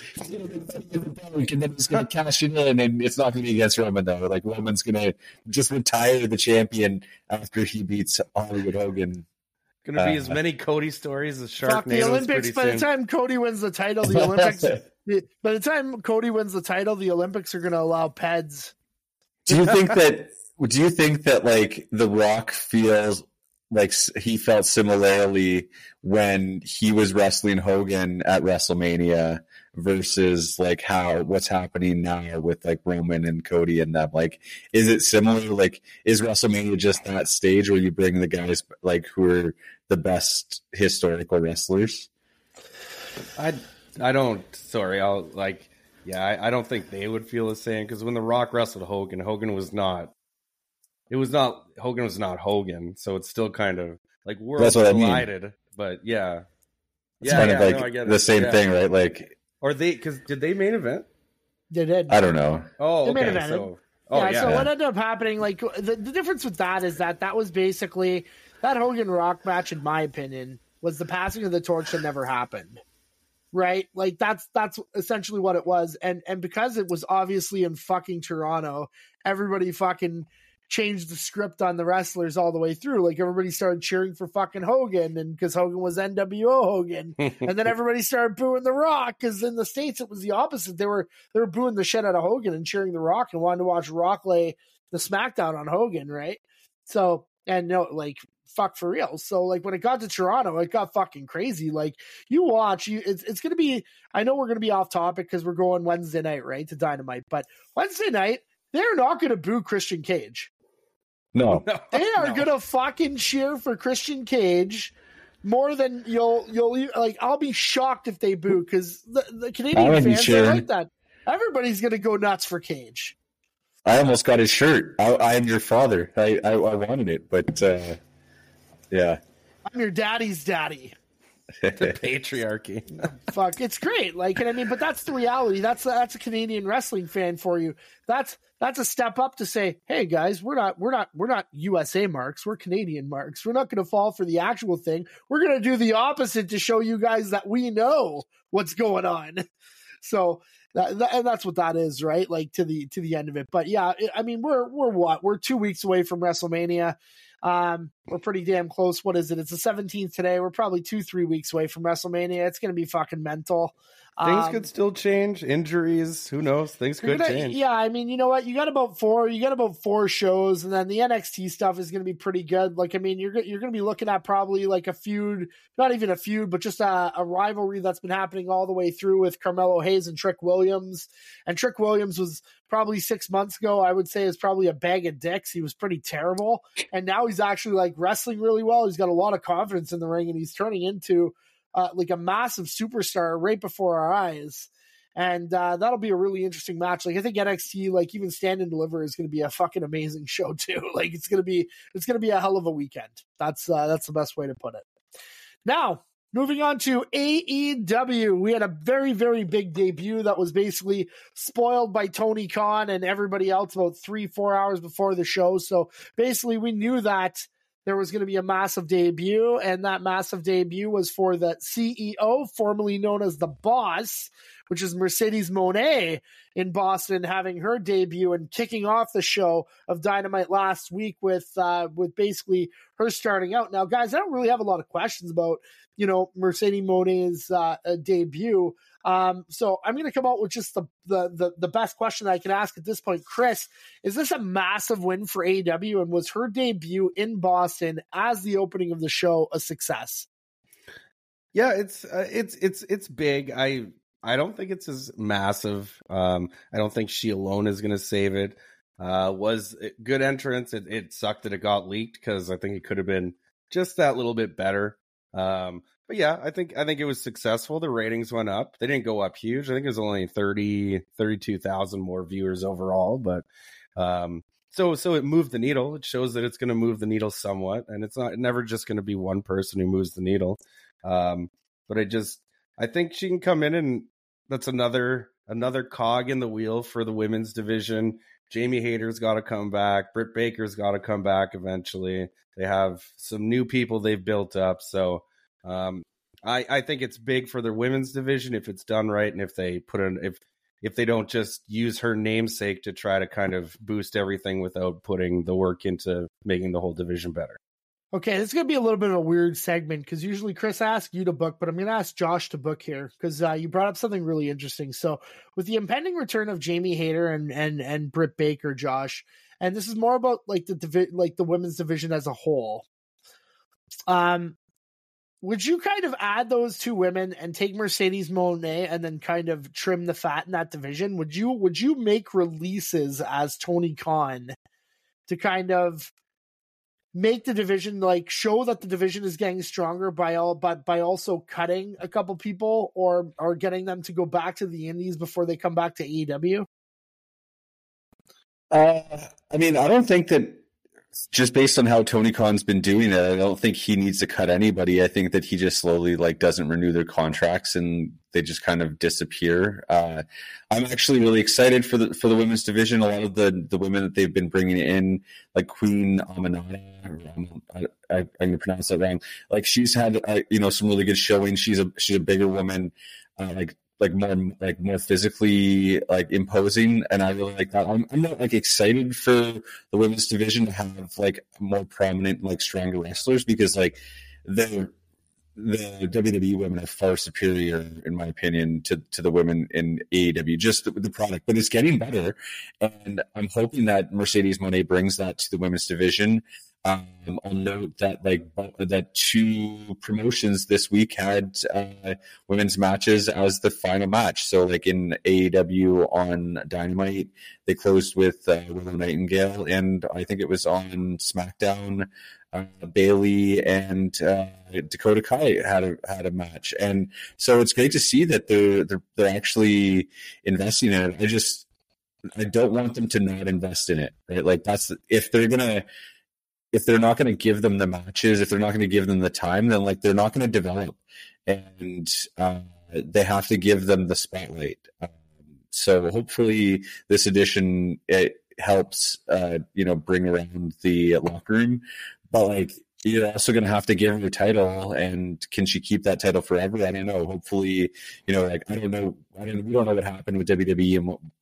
B: And then he's going to cash it in, and it's not going to be against Roman though. Like Roman's going to just retire the champion after he beats Hollywood Hogan.
C: Going to be
B: uh,
C: as many Cody stories as Sharknado.
A: Fuck the Olympics. By the time Cody wins the title, the Olympics. by the time Cody wins the title, the Olympics are going to allow Peds.
B: Do you think that? Do you think that like The Rock feels like he felt similarly when he was wrestling Hogan at WrestleMania versus like how what's happening now with like Roman and Cody and them? Like, is it similar? Like, is WrestleMania just that stage where you bring the guys like who are the best historical wrestlers?
C: I I don't. Sorry, I'll like. Yeah, I, I don't think they would feel the same because when The Rock wrestled Hogan, Hogan was not. It was not Hogan was not Hogan, so it's still kind of like worlds
B: That's what
C: collided.
B: I mean.
C: But yeah,
B: it's
C: yeah,
B: kind
C: yeah,
B: of like
C: no, I get
B: the
C: it.
B: same
C: yeah.
B: thing, right? Like,
C: or they because did they main event?
A: They did.
B: I don't know.
C: Oh,
A: They main
C: okay.
A: evented.
C: So, oh
A: yeah,
C: yeah.
A: so
C: yeah.
A: what ended up happening, like the, the difference with that is that that was basically that Hogan Rock match, in my opinion, was the passing of the torch that never happened. Right? Like that's that's essentially what it was. And and because it was obviously in fucking Toronto, everybody fucking changed the script on the wrestlers all the way through. Like everybody started cheering for fucking Hogan, and because Hogan was N W O Hogan. And then everybody started booing The Rock, because in the States it was the opposite. They were they were booing the shit out of Hogan and cheering The Rock and wanted to watch Rock lay the smackdown on Hogan, right? So and no, like fuck for real. So like when it got to Toronto, it got fucking crazy. Like you watch, you it's it's gonna be. I know we're gonna be off topic because we're going Wednesday night, right, to Dynamite. But Wednesday night, they're not gonna boo Christian Cage.
B: No,
A: They are
C: No.
A: gonna fucking cheer for Christian Cage more than you'll you'll like. I'll be shocked if they boo, because the, the
B: I
A: Canadian
B: would be
A: fans are
B: cheering.
A: like that. Everybody's gonna go nuts for Cage.
B: I almost got his shirt. I, I am your father. I, I, I wanted it, but uh, yeah.
A: I'm your daddy's daddy.
C: The patriarchy.
A: Fuck, it's great. Like, and I mean, but that's the reality. That's that's a Canadian wrestling fan for you. That's that's a step up to say, hey guys, we're not we're not we're not U S A marks. We're Canadian marks. We're not going to fall for the actual thing. We're going to do the opposite to show you guys that we know what's going on. So. That, that, and that's what that is, right? Like to the to the end of it. But yeah, it, I mean, we're we're what we're two weeks away from WrestleMania. Um, we're pretty damn close. What is it? It's the seventeenth today. We're probably two, three weeks away from WrestleMania. It's going to be fucking mental.
C: Things
A: um,
C: could still change. Injuries, who knows? Things could
A: gonna,
C: change.
A: Yeah, I mean, you know what? You got about four. You got about four shows, and then the N X T stuff is going to be pretty good. Like, I mean, you're you're going to be looking at probably like a feud, not even a feud, but just a, a rivalry that's been happening all the way through with Carmelo Hayes and Trick Williams. And Trick Williams was probably six months ago, I would say, is probably a bag of dicks. He was pretty terrible, and now he's actually like wrestling really well. He's got a lot of confidence in the ring, and he's turning into uh, like a massive superstar right before our eyes. And uh, that'll be a really interesting match. Like, I think N X T, like even Stand and Deliver, is going to be a fucking amazing show too. Like, it's gonna be it's gonna be a hell of a weekend. That's uh, that's the best way to put it. Now, moving on to A E W, we had a very very big debut that was basically spoiled by Tony Khan and everybody else about three four hours before the show. So basically, we knew that there was going to be a massive debut, and that massive debut was for the C E O, formerly known as the Boss, which is Mercedes Moné in Boston, having her debut and kicking off the show of Dynamite last week with uh, with basically her starting out. Now, guys, I don't really have a lot of questions about, you know, Mercedes Moné's uh, debut. Um, so I'm going to come out with just the, the the the best question I can ask at this point. Chris, is this a massive win for A E W, and was her debut in Boston as the opening of the show a success?
C: Yeah, it's uh, it's it's it's big. I I don't think it's as massive. Um, I don't think she alone is going to save it. Uh, was a good entrance. It, it sucked that it got leaked because I think it could have been just that little bit better. Um, but yeah, I think I think it was successful. The ratings went up. They didn't go up huge. I think it was only thirty, thirty-two thousand more viewers overall. But um, so so it moved the needle. It shows that it's going to move the needle somewhat, and it's not never just going to be one person who moves the needle. Um, but I just I think she can come in, and that's another another cog in the wheel for the women's division. Jamie Hayter's got to come back. Britt Baker's got to come back eventually. They have some new people they've built up. So um, I, I think it's big for their women's division if it's done right, and if they put in if if they don't just use her namesake to try to kind of boost everything without putting the work into making the whole division better.
A: Okay, this is going to be a little bit of a weird segment because usually Chris asks you to book, but I'm going to ask Josh to book here because uh, you brought up something really interesting. So with the impending return of Jamie Hayter and and and Britt Baker, Josh, and this is more about like the divi- like the women's division as a whole. Um, would you kind of add those two women and take Mercedes Moné and then kind of trim the fat in that division? Would you would you make releases as Tony Khan to kind of make the division, like show that the division is getting stronger by all, but by also cutting a couple people or or getting them to go back to the Indies before they come back to A E W?
B: Uh, I mean, I don't think that just based on how Tony Khan's been doing it, I don't think he needs to cut anybody. I think that he just slowly like doesn't renew their contracts and they just kind of disappear. Uh, I'm actually really excited for the for the women's division. A lot of the, the women that they've been bringing in, like Queen Aminata, I, I, I'm going to pronounce that wrong. Like she's had uh, you know some really good showing. She's a she's a bigger woman, uh, like. like more like more physically like imposing, and I really like that. I'm I'm not like excited for the women's division to have like more prominent like stronger wrestlers because like the the W W E women are far superior in my opinion to to the women in A E W, just the, the product, but it's getting better, and I'm hoping that Mercedes Moné brings that to the women's division. Um, I'll note that like that two promotions this week had uh, women's matches as the final match. So like in A E W on Dynamite, they closed with uh, Willow Nightingale, and I think it was on SmackDown, uh, Bayley and uh, Dakota Kai had a had a match, and so it's great to see that they're they're, they're actually investing in it. I just I don't want them to not invest in it, right? Like that's if they're gonna. If they're not going to give them the matches, if they're not going to give them the time, then like they're not going to develop, and uh, they have to give them the spotlight. Um, so hopefully this edition it helps, uh, you know, bring around the locker room. But like you're also going to have to give her the title, and can she keep that title forever? I don't know. Hopefully, you know, like I don't know. I don't. We don't know what happened with W W E and what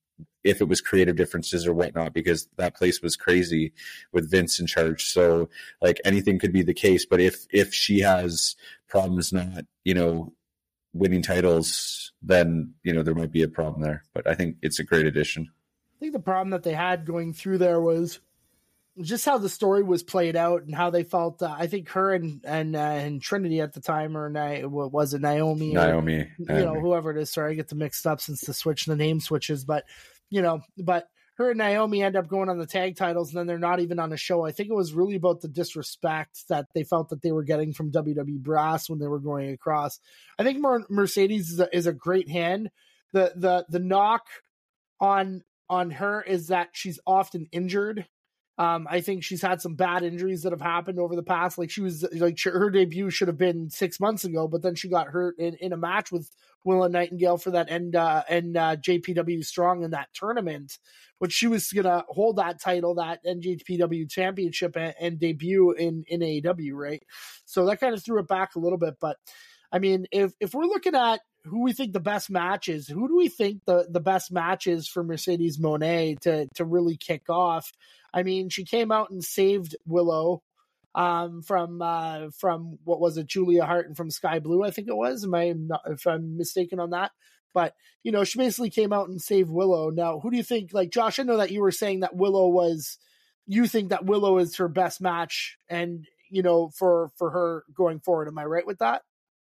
B: if it was creative differences or whatnot, because that place was crazy with Vince in charge. So like anything could be the case. But if if she has problems not, you know, winning titles, then, you know, there might be a problem there. But I think it's a great addition.
A: I think the problem that they had going through there was just how the story was played out and how they felt. Uh, I think her and and uh, and Trinity at the time, or Ni- what was it, Naomi?
B: Naomi,
A: or, you
B: Naomi.
A: know, whoever it is. Sorry, I get them mixed up since the switch, the name switches. But you know, but her and Naomi end up going on the tag titles, and then they're not even on a show. I think it was really about the disrespect that they felt that they were getting from W W E Brass when they were going across. I think Mer- Mercedes is a, is a great hand. The the the knock on on her is that she's often injured. Um, I think she's had some bad injuries that have happened over the past. Like she was like her debut should have been six months ago, but then she got hurt in, in a match with Willow Nightingale for that and uh, and uh, J P W Strong in that tournament, which she was gonna hold that title, that N J P W Championship, and, and debut in in A E W, right? So that kind of threw it back a little bit. But I mean, if if we're looking at who we think the best match is, who do we think the, the best match is for Mercedes Moné to to really kick off? I mean, she came out and saved Willow um, from uh, from what was it, Julia Hart, and from Sky Blue, I think it was. Am I not, if I'm mistaken on that? But you know, she basically came out and saved Willow. Now, who do you think? Like Josh, I know that you were saying that Willow was. You think that Willow is her best match, and you know, for for her going forward. Am I right with that?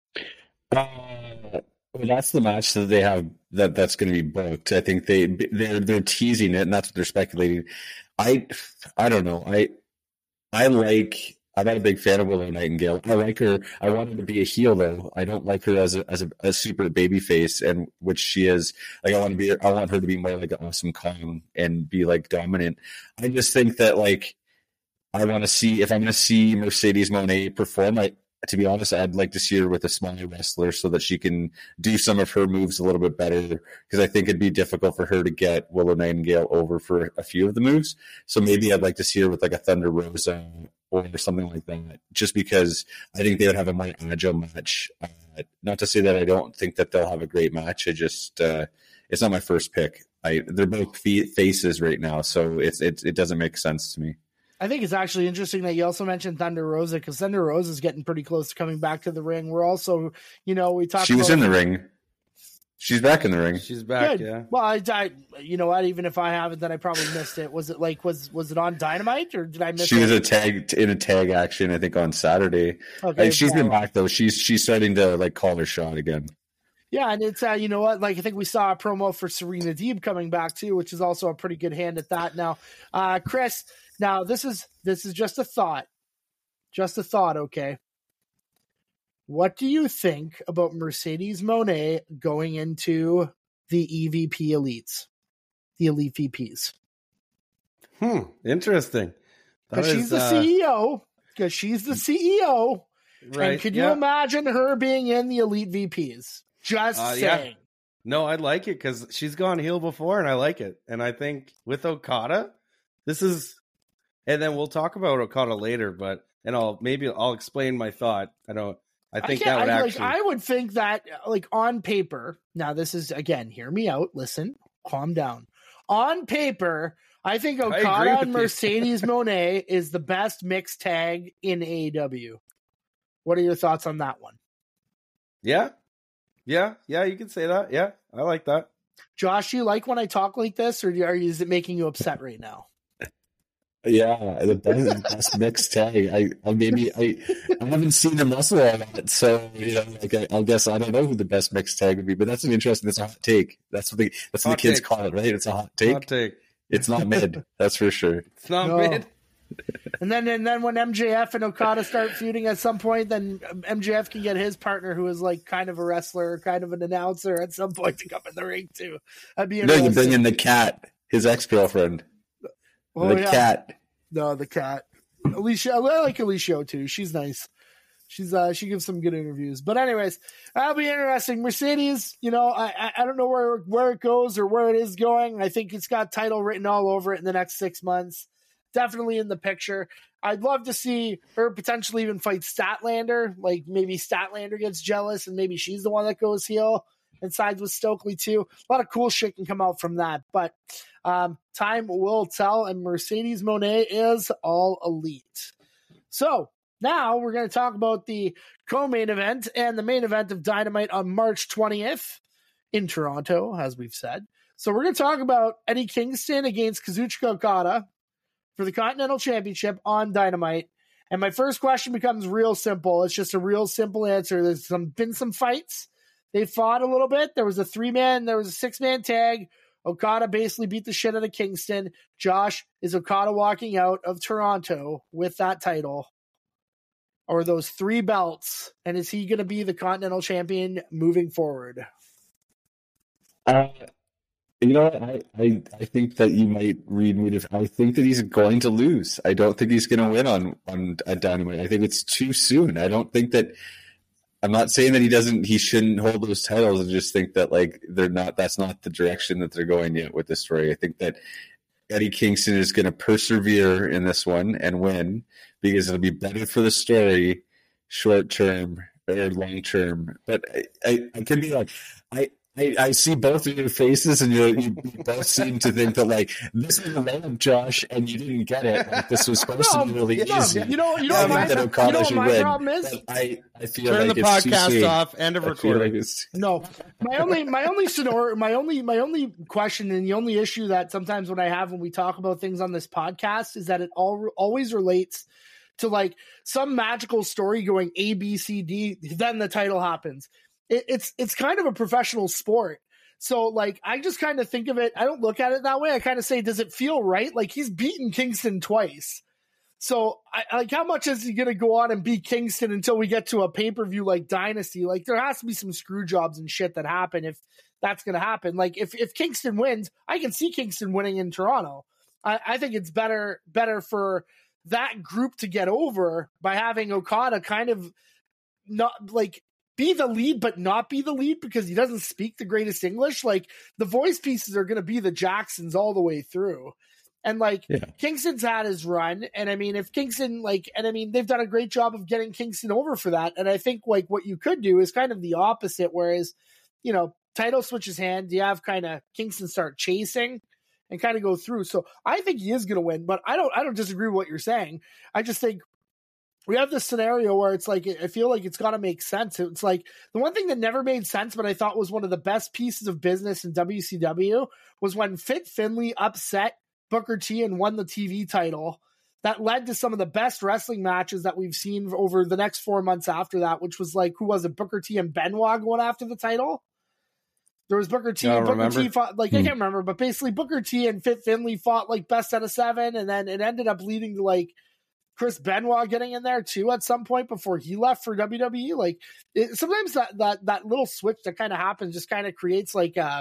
B: Uh, well, that's the match that they have that that's going to be booked. I think they they're they're teasing it, and that's what they're speculating. I I don't know. I I like. I'm not a big fan of Willow Nightingale. I like her. I want her to be a heel, though. I don't like her as a as a, a super baby face, and which she is. Like I want to be. I want her to be more like an Awesome Kong and be like dominant. I just think that like I want to see if I'm going to see Mercedes Moné perform. I to be honest, I'd like to see her with a smaller wrestler so that she can do some of her moves a little bit better, because I think it'd be difficult for her to get Willow Nightingale over for a few of the moves. So maybe I'd like to see her with like a Thunder Rosa or something like that, just because I think they would have a more agile match. Uh, not to say that I don't think that they'll have a great match. I just, uh, it's not my first pick. I, they're both faces right now, so it's, it's, it doesn't make sense to me.
A: I think it's actually interesting that you also mentioned Thunder Rosa, because Thunder Rosa is getting pretty close to coming back to the ring. We're also, you know, we talked.
B: She was
A: about,
B: in the ring. She's back in the ring.
C: She's back.
A: Good.
C: Yeah.
A: Well, I, I, you know what? Even if I haven't, then I probably missed it. Was it like was was it on Dynamite, or did I miss?
B: She
A: it?
B: was a tag in a tag action, I think, on Saturday.
A: Okay,
B: like, she's
A: well,
B: been back though. She's she's starting to like call her shot again.
A: Yeah, and it's uh, you know what? Like I think we saw a promo for Serena Deeb coming back too, which is also a pretty good hand at that. Now, uh, Chris. Now this is this is just a thought, just a thought. Okay. What do you think about Mercedes Moné going into the E V P elites, the elite V Ps?
C: Hmm. Interesting.
A: Because she's the uh, C E O. Because she's the C E O.
C: Right.
A: And could
C: yeah.
A: you imagine her being in the elite V Ps? Just
C: uh,
A: saying.
C: Yeah. No, I like it because she's gone heel before, and I like it. And I think with Okada, this is. And then we'll talk about Okada later, but and I'll maybe I'll explain my thought. I don't. I think
A: I
C: that would
A: I,
C: actually.
A: Like, I would think that, like on paper. Now, this is again. Hear me out. Listen. Calm down. On paper, I think Okada
C: I
A: and Mercedes Moné is the best mixed tag in A E W. What are your thoughts on that one?
C: Yeah, yeah, yeah. You can say that. Yeah, I like that.
A: Josh, you like when I talk like this, or are you, is it making you upset right now?
B: Yeah, the best, best mixed tag. I, I maybe I, I haven't seen them wrestle all that, so you know, like I, I'll guess I don't know who the best mixed tag would be, but that's an interesting. That's a hot take. That's what the that's what
C: Hot
B: the kids
C: take.
B: call it, right? It's a hot take.
C: Hot take.
B: It's not mid. That's for sure.
C: It's not
A: No.
C: mid.
A: And then and then when M J F and Okada start feuding at some point, then M J F can get his partner, who is like kind of a wrestler, kind of an announcer, at some point to come in the ring too. That'd be
B: No, you
A: interesting.
B: bring in the cat, his ex girlfriend,
A: Oh,
B: the
A: yeah.
B: cat.
A: No, the cat. Alicia, I like Alicia too. She's nice. She's uh, she gives some good interviews. But anyways, that'll be interesting. Mercedes, you know, I I, I don't know where where it goes or where it is going. I think it's got title written all over it in the next six months. Definitely in the picture. I'd love to see her potentially even fight Statlander. Like maybe Statlander gets jealous and maybe she's the one that goes heel. and sides with Stokely too. A lot of cool shit can come out from that. But um, time will tell, and Mercedes Moné is all elite. So now we're going to talk about the co-main event and the main event of Dynamite on March twentieth in Toronto, as we've said. So we're going to talk about Eddie Kingston against Kazuchika Okada for the Continental Championship on Dynamite. And my first question becomes real simple. It's just a real simple answer. There's some been some fights. They fought a little bit. There was a three-man, there was a six-man tag. Okada basically beat the shit out of Kingston. Josh, is Okada walking out of Toronto with that title or those three belts? And is he going to be the Continental Champion moving forward?
B: Uh, you know what? I, I, I think that you might read me to. I think that he's going to lose. I don't think he's going to win on on a Dynamite. I think it's too soon. I don't think that. I'm not saying that he doesn't. He shouldn't hold those titles. I just think that like they're not. That's not the direction that they're going yet with this story. I think that Eddie Kingston is going to persevere in this one and win because it'll be better for the story, short term or long term. But I, I, I could be like I. I, I see both of your faces, and you you both seem to think that like this is a layup, Josh, and you didn't get it. Like this was supposed
A: no,
B: to be really
A: no,
B: easy.
A: You know, you know,
B: I
A: my,
B: that Okada
A: you know what
B: should
A: my
B: win,
A: problem is.
B: but I, I feel
C: Turn
B: like
C: the
B: it's too
C: podcast
B: soon.
C: off. End of
B: I feel
C: recording.
B: like it's-
A: No, my only, my only scenario, my only, my only question, and the only issue that sometimes when I have when we talk about things on this podcast is that it all always relates to like some magical story going A, B, C, D. Then the title happens. It, it's it's kind of a professional sport. So, like, I just kind of think of it, I don't look at it that way. I kind of say, does it feel right? Like, he's beaten Kingston twice. So, I, like, how much is he going to go on and beat Kingston until we get to a pay-per-view like Dynasty? Like, there has to be some screw jobs and shit that happen if that's going to happen. Like, if, if Kingston wins, I can see Kingston winning in Toronto. I, I think it's better better for that group to get over by having Okada kind of not, like, be the lead, but not be the lead because he doesn't speak the greatest English. Like the voice pieces are going to be the Jacksons all the way through. And like yeah. Kingston's had his run. And I mean, if Kingston like, and I mean, they've done a great job of getting Kingston over for that. And I think like what you could do is kind of the opposite. Whereas, you know, title switches hand, you have kind of Kingston start chasing and kind of go through. So I think he is going to win, but I don't, I don't disagree with what you're saying. I just think, we have this scenario where it's like, I feel like it's got to make sense. It's like the one thing that never made sense, but I thought was one of the best pieces of business in W C W was when Fit Finlay upset Booker T and won the T V title. That led to some of the best wrestling matches that we've seen over the next four months after that, which was like, who was it? Booker T and Benoit going after the title. There was Booker T and Booker remember. T fought, like, hmm. I can't remember, but basically Booker T and Fit Finlay fought like best out of seven. And then it ended up leading to like, Chris Benoit getting in there too at some point before he left for W W E. Like it, sometimes that, that, that little switch that kind of happens just kind of creates like, uh,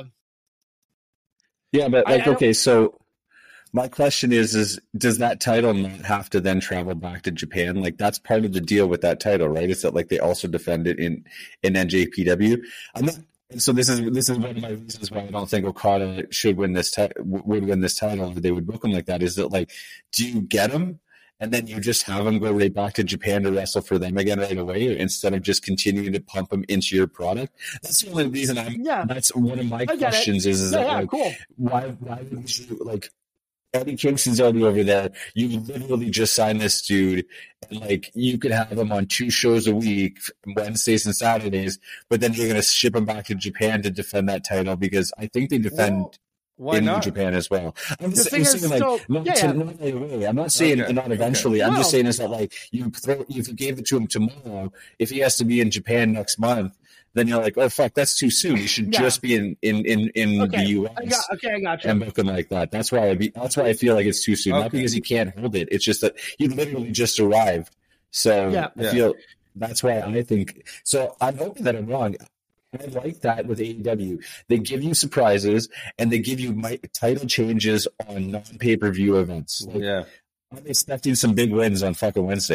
B: yeah, but like,
A: I, I
B: okay. So my question is, is does that title not have to then travel back to Japan? Like that's part of the deal with that title, right? Is that like they also defend it in, in N J P W? I'm not, so this is, this is one of my reasons why I don't think Okada should win this, ti- would win this title or they would book him like that. Is that like, do you get him? And then you just have him go right back to Japan to wrestle for them again right away instead of just continuing to pump him into your product. That's the only reason I'm, yeah. That's one of my questions is, is yeah, that yeah, like, cool. why, why would you like Eddie Kingston's already over there. You literally just signed this dude and like you could have him on two shows a week, Wednesdays and Saturdays, but then you're going to ship him back to Japan to defend that title because I think they defend well, Why in not? Japan as well. I'm, just, I'm saying, like, still, no, yeah, not right away. I'm not saying okay. not eventually. Okay. I'm no. just saying is that, like, you throw, if you gave it to him tomorrow, if he has to be in Japan next month, then you're like, oh, fuck, that's too soon. He should yeah. just be in, in, in, in okay. the U S.
A: I got, okay, I got you.
B: And looking like that. That's why I be, that's why I feel like it's too soon. Okay. Not because he can't hold it. It's just that he literally just arrived. So yeah. I feel that's why I think. So I'm hoping that I'm wrong. I like that with A E W. They give you surprises and they give you my, title changes on non-pay-per-view events. Like,
C: yeah.
B: I'm expecting some big wins on fucking Wednesday.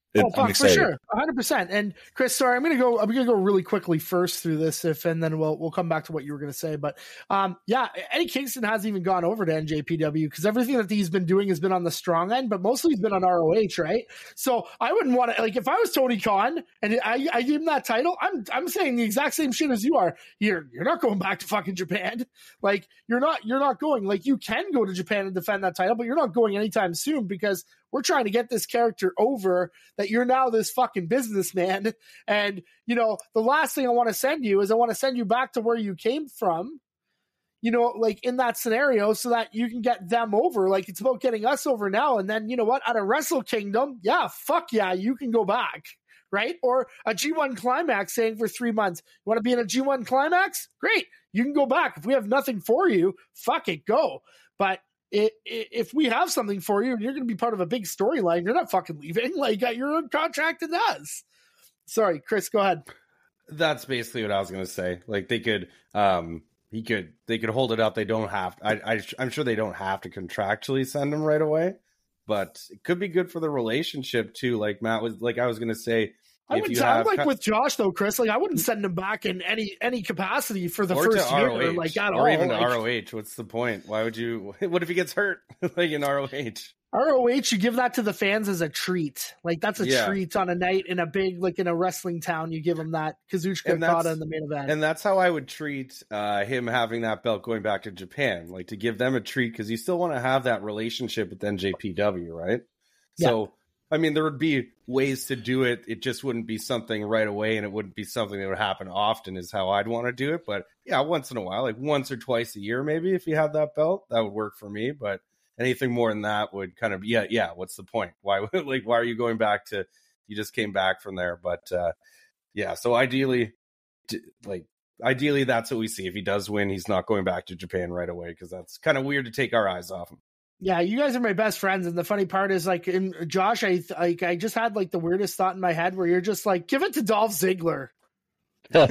B: it,
A: oh, fuck, for sure, a hundred percent. And Chris, sorry, I'm gonna go. I'm gonna go really quickly first through this, if and then we'll we'll come back to what you were gonna say. But um, yeah, Eddie Kingston hasn't even gone over to N J P W because everything that he's been doing has been on the strong end, but mostly he's been on R O H, right? So I wouldn't want to like if I was Tony Khan and I, I gave him that title, I'm I'm saying the exact same shit as you are. You're you're not going back to fucking Japan. Like you're not you're not going. Like you can go to Japan and defend that title, but you're not going anytime soon because we're trying to get this character over that you're now this fucking businessman. And, you know, the last thing I want to send you is I want to send you back to where you came from, you know, like in that scenario so that you can get them over. Like it's about getting us over now. And then, you know what, out of Wrestle Kingdom, yeah, fuck yeah, you can go back, right? Or a G one Climax saying for three months, you want to be in a G one Climax? Great. You can go back. If we have nothing for you, fuck it, go. But It, it, if we have something for you and you're going to be part of a big storyline, you're not fucking leaving. Like you're contracted to us. Sorry, Chris, go ahead.
C: That's basically what I was going to say. Like they could, um, he could, they could hold it up. They don't have. I, I, I'm sure they don't have to contractually send him right away, but it could be good for the relationship too. Like Matt was, like I was going to say.
A: I would sound like with Josh though, Chris. Like I wouldn't send him back in any any capacity for the first year,
C: R O H,
A: like at
C: or
A: all.
C: Or even
A: like,
C: R O H. What's the point? Why would you? What if he gets hurt? Like in R O H.
A: R O H, you give that to the fans as a treat. Like that's a yeah. treat on a night in a big, like in a wrestling town. You give them that Kazuchika Okada in the main event,
C: and that's how I would treat uh, him having that belt going back to Japan. Like to give them a treat because you still want to have that relationship with N J P W, right?
A: Yeah.
C: So. I mean, there would be ways to do it. It just wouldn't be something right away, and it wouldn't be something that would happen often is how I'd want to do it. But, yeah, once in a while, like once or twice a year maybe if you had that belt, that would work for me. But anything more than that would kind of, yeah, yeah, what's the point? Why like, why are you going back to – you just came back from there. But, uh, yeah, so ideally, like, ideally that's what we see. If he does win, he's not going back to Japan right away because that's kind of weird to take our eyes off him.
A: Yeah, you guys are my best friends, and the funny part is, like, in Josh, I like I just had like the weirdest thought in my head where you're just like, give it to Dolph Ziggler. like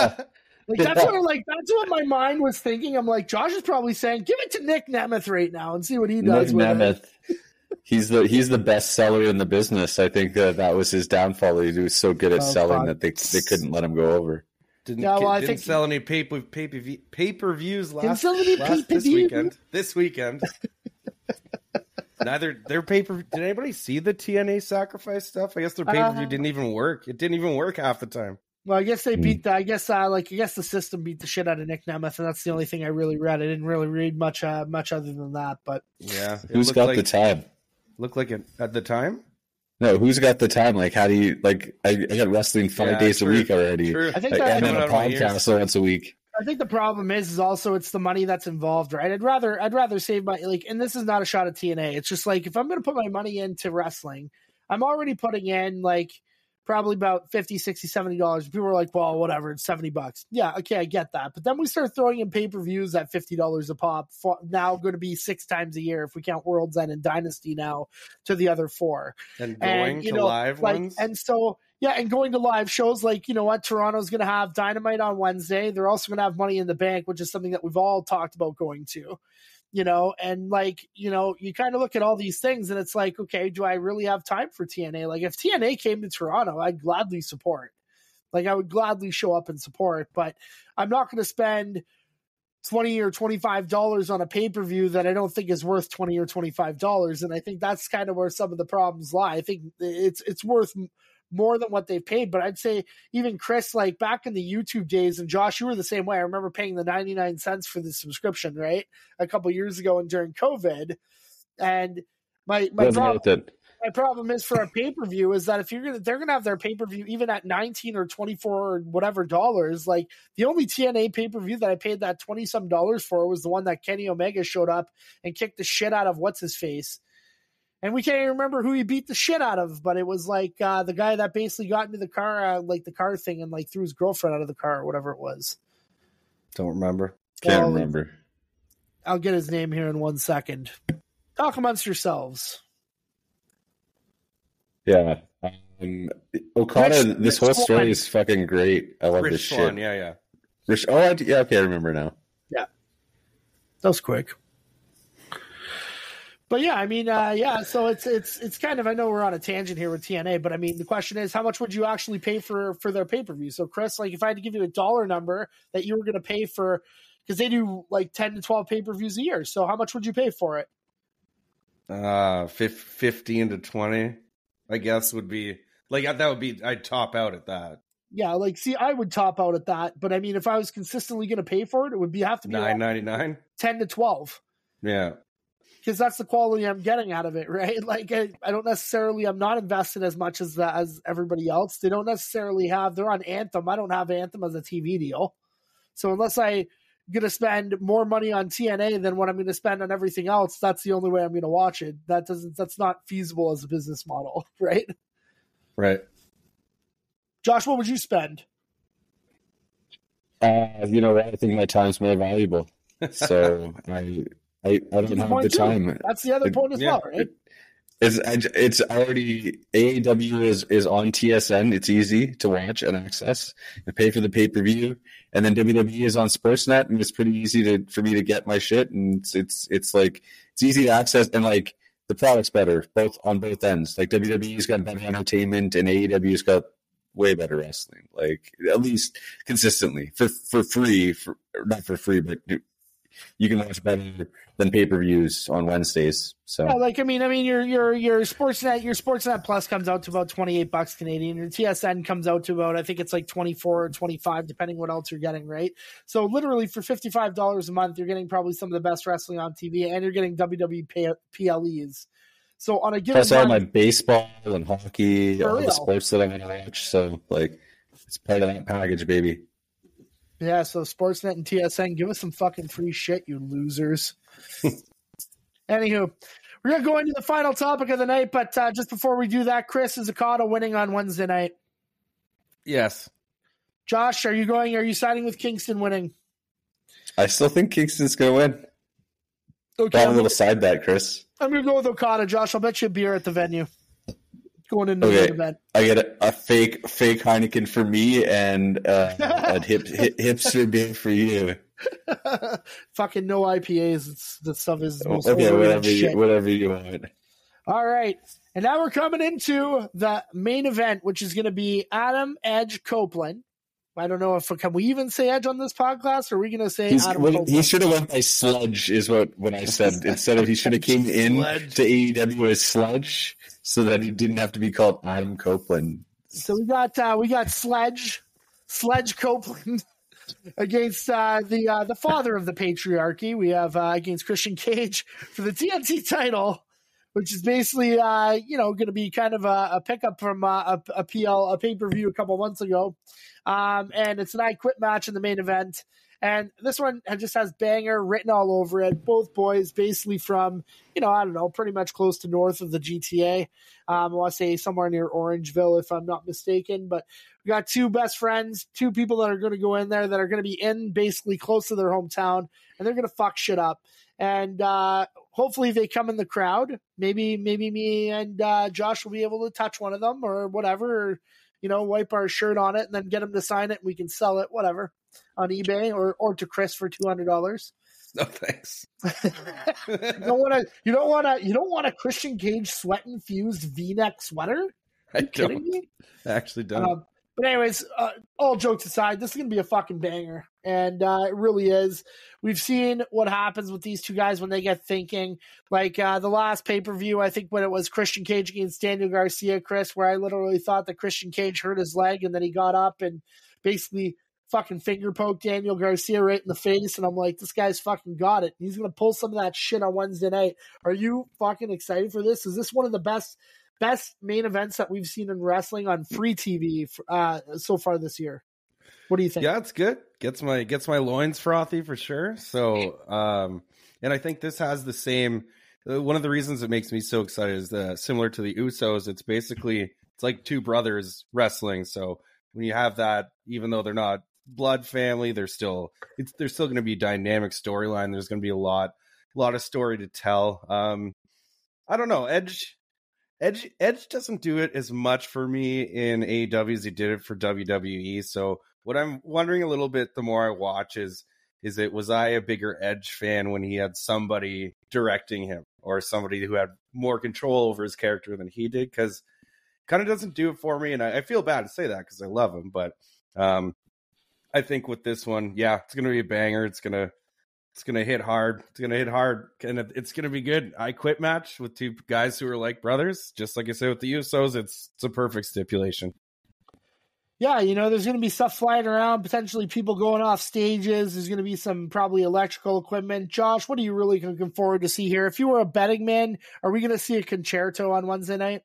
A: that's what like that's what my mind was thinking. I'm like, Josh is probably saying, give it to Nick Nemeth right now and see what he does.
B: Nick
A: with
B: Nemeth,
A: it.
B: he's the he's the best seller in the business. I think that that was his downfall. He was so good at oh, selling God. that they they couldn't let him go over.
C: Didn't, yeah, well, I didn't think sell any pay pay pay per views last, last this weekend. This weekend. Neither their paper. Did anybody see the T N A Sacrifice stuff? I guess their pay per view uh, didn't even work. It didn't even work half the time.
A: Well, I guess they beat the. I guess uh, like I guess the system beat the shit out of Nick Nemeth, and that's the only thing I really read. I didn't really read much uh, much other than that. But
C: yeah,
B: who's got
C: like,
B: the time?
C: Looked like it at the time.
B: No, who's got the time? Like, how do you like? I, I got wrestling five
C: yeah,
B: days
C: true,
B: a week already.
C: True.
A: I think
B: like,
A: that,
B: and then a podcast once a week.
A: I think the problem is, is also it's the money that's involved, right? I'd rather, I'd rather save my, like, and this is not a shot at T N A. It's just like, if I'm going to put my money into wrestling, I'm already putting in like probably about fifty, sixty, seventy dollars. People are like, well, whatever, it's seventy bucks. Yeah. Okay. I get that. But then we start throwing in pay-per-views at fifty dollars a pop, for, now going to be six times a year if we count World's End and Dynasty now to the other four.
C: And going and, you to know, live
A: like,
C: ones.
A: And so, yeah, and going to live shows like, you know what, Toronto's going to have Dynamite on Wednesday. They're also going to have Money in the Bank, which is something that we've all talked about going to, you know, and like, you know, you kind of look at all these things and it's like, okay, do I really have time for T N A? Like if T N A came to Toronto, I'd gladly support. Like I would gladly show up and support, but I'm not going to spend twenty or twenty-five dollars on a pay-per-view that I don't think is worth twenty or twenty-five dollars. And I think that's kind of where some of the problems lie. I think it's, it's worth more than what they've paid. But I'd say even Chris, like back in the YouTube days, and Josh, you were the same way. I remember paying the ninety-nine cents for the subscription, right? A couple years ago and during COVID. And my, my problem, my problem is for a pay-per-view is that if you're going to, they're going to have their pay-per-view even at nineteen or twenty-four or whatever dollars. Like the only T N A pay-per-view that I paid that twenty some dollars for was the one that Kenny Omega showed up and kicked the shit out of what's his face. And we can't even remember who he beat the shit out of, but it was like uh, the guy that basically got into the car, uh, like the car thing, and like threw his girlfriend out of the car or whatever it was.
C: Don't remember.
B: Can't
A: well,
B: remember.
A: I'll get his name here in one second. Talk amongst yourselves.
B: Yeah. Um, Okada,
A: Rich,
B: this
A: Rich
B: whole
A: Swann.
B: story is fucking great. I love
C: Rich
B: this
C: Swann,
B: shit.
C: yeah, yeah.
B: Rich, oh, I, yeah, okay, I remember now.
A: Yeah. That was quick. But yeah, I mean, uh, yeah. So it's it's it's kind of. I know we're on a tangent here with T N A, but I mean, the question is, how much would you actually pay for for their pay per view? So, Chris, like, if I had to give you a dollar number that you were going to pay for, because they do like ten to twelve pay per views a year. So, how much would you pay for it?
C: Uh, fifteen to twenty, I guess would be like that. Would be I'd top out at that.
A: Yeah, like, see, I would top out at that, but I mean, if I was consistently going to pay for it, it would be have to be
C: nine ninety nine,
A: ten to twelve.
C: Yeah.
A: Because that's the quality I'm getting out of it, right? Like, I, I don't necessarily, I'm not invested as much as the, as everybody else. They don't necessarily have, they're on Anthem. I don't have Anthem as a T V deal. So unless I'm going to spend more money on T N A than what I'm going to spend on everything else, that's the only way I'm going to watch it. That doesn't, that's not feasible as a business model, right?
C: Right.
A: Josh, what would you spend?
B: Uh, you know, I think my time's more valuable. So I, I, I don't have the time.
A: Too. That's the other
B: it,
A: point as
C: yeah,
A: well, right?
B: It, it's it's already A E W is is on T S N. It's easy to watch and access and pay for the pay per view, and then W W E is on Sportsnet, and it's pretty easy to for me to get my shit, and it's it's it's like it's easy to access, and like the product's better both on both ends. Like W W E's got better entertainment, and A E W's got way better wrestling. Like at least consistently for for free, for not for free, but you can watch better than pay-per-views on Wednesdays. So
A: yeah, like I mean, I mean, your your your Sportsnet, your Sportsnet Plus comes out to about twenty-eight bucks Canadian. Your T S N comes out to about, I think it's like twenty-four or twenty-five, depending what else you're getting, right? So literally for fifty-five dollars a month, you're getting probably some of the best wrestling on T V, and you're getting W W E P L Es. So on a given
B: plus all
A: month,
B: my baseball and hockey, all
A: real.
B: the sports that I'm going to watch. So like, it's part of that package, baby.
A: Yeah, so Sportsnet and T S N, give us some fucking free shit, you losers. Anywho, we're going to go into the final topic of the night, but uh, just before we do that, Chris, is Okada winning on Wednesday night?
C: Yes.
A: Josh, are you going, are you siding with Kingston winning?
B: I still think Kingston's going to win.
A: Okay.
B: Got a little side bet, Chris.
A: I'm going to go with Okada, Josh. I'll bet you a beer at the venue. Going into
B: Okay.
A: the event.
B: I get a, a fake fake Heineken for me and uh, a hip, hip, hipster beer for you.
A: Fucking no I P As. It's, that stuff is the most
B: Okay,
A: overrated
B: whatever
A: shit.
B: you, whatever you want.
A: All right. And now we're coming into the main event, which is going to be Adam Edge Copeland. I don't know if can we even say Edge on this podcast, or are we going to say
B: He's,
A: Adam
B: well,
A: Copeland?
B: he should have went by Sludge, is what, what I said. Instead of he should have came in
C: Sludge.
B: to A E W as Sludge, so that he didn't have to be called Adam Copeland.
A: So we got uh, we got Sledge, Sledge Copeland against uh, the uh, the father of the patriarchy. We have uh, against Christian Cage for the T N T title, which is basically uh, you know going to be kind of a, a pickup from uh, a, a P L a pay per view a couple months ago, um, and it's an I Quit match in the main event. And this one just has banger written all over it. Both boys basically from, you know, I don't know, pretty much close to north of the G T A. Um, I want to say somewhere near Orangeville, if I'm not mistaken. But we got two best friends, two people that are going to go in there that are going to be in basically close to their hometown, and they're going to fuck shit up. And uh, hopefully they come in the crowd. Maybe maybe me and uh, Josh will be able to touch one of them or whatever, or, you know, wipe our shirt on it and then get them to sign it and we can sell it, whatever, on eBay or, or to Chris for two hundred dollars.
C: No thanks.
A: you don't want to. You don't want to. You don't want a Christian Cage sweat infused V-neck sweater.
C: I
A: Are you kidding
C: don't.
A: me?
C: I actually don't.
A: Um, but anyways, uh, all jokes aside, this is gonna be a fucking banger, and uh, it really is. We've seen what happens with these two guys when they get thinking. Like uh, the last pay per view, I think when it was Christian Cage against Daniel Garcia, Chris, where I literally thought that Christian Cage hurt his leg, and then he got up and basically fucking finger poked Daniel Garcia right in the face, and I'm like, this guy's fucking got it. He's gonna pull some of that shit on Wednesday night. Are you fucking excited for this? Is this one of the best best main events that we've seen in wrestling on free T V uh, so far this year? What do you think?
C: Yeah, it's good. Gets my gets my loins frothy for sure. So, um, and I think this has the same. Uh, one of the reasons it makes me so excited is the similar to the Usos. It's basically it's like two brothers wrestling. So when you have that, even though they're not blood family, they're still it's there's still going to be a dynamic storyline. There's going to be a lot a lot of story to tell. Um, I don't know. Edge Edge Edge doesn't do it as much for me in A E W as he did it for W W E. So what I'm wondering a little bit the more I watch is is it was I a bigger Edge fan when he had somebody directing him or somebody who had more control over his character than he did? Because kind of doesn't do it for me, and I, I feel bad to say that because I love him, but um, I think with this one, yeah, it's gonna be a banger. It's gonna it's gonna hit hard. It's gonna hit hard, and it, it's gonna be good. I quit match with two guys who are like brothers, just like I said with the Usos. It's it's a perfect stipulation.
A: Yeah, you know, there's going to be stuff flying around, potentially people going off stages. There's going to be some probably electrical equipment. Josh, what are you really looking forward to see here? If you were a betting man, are we going to see a concerto on Wednesday night?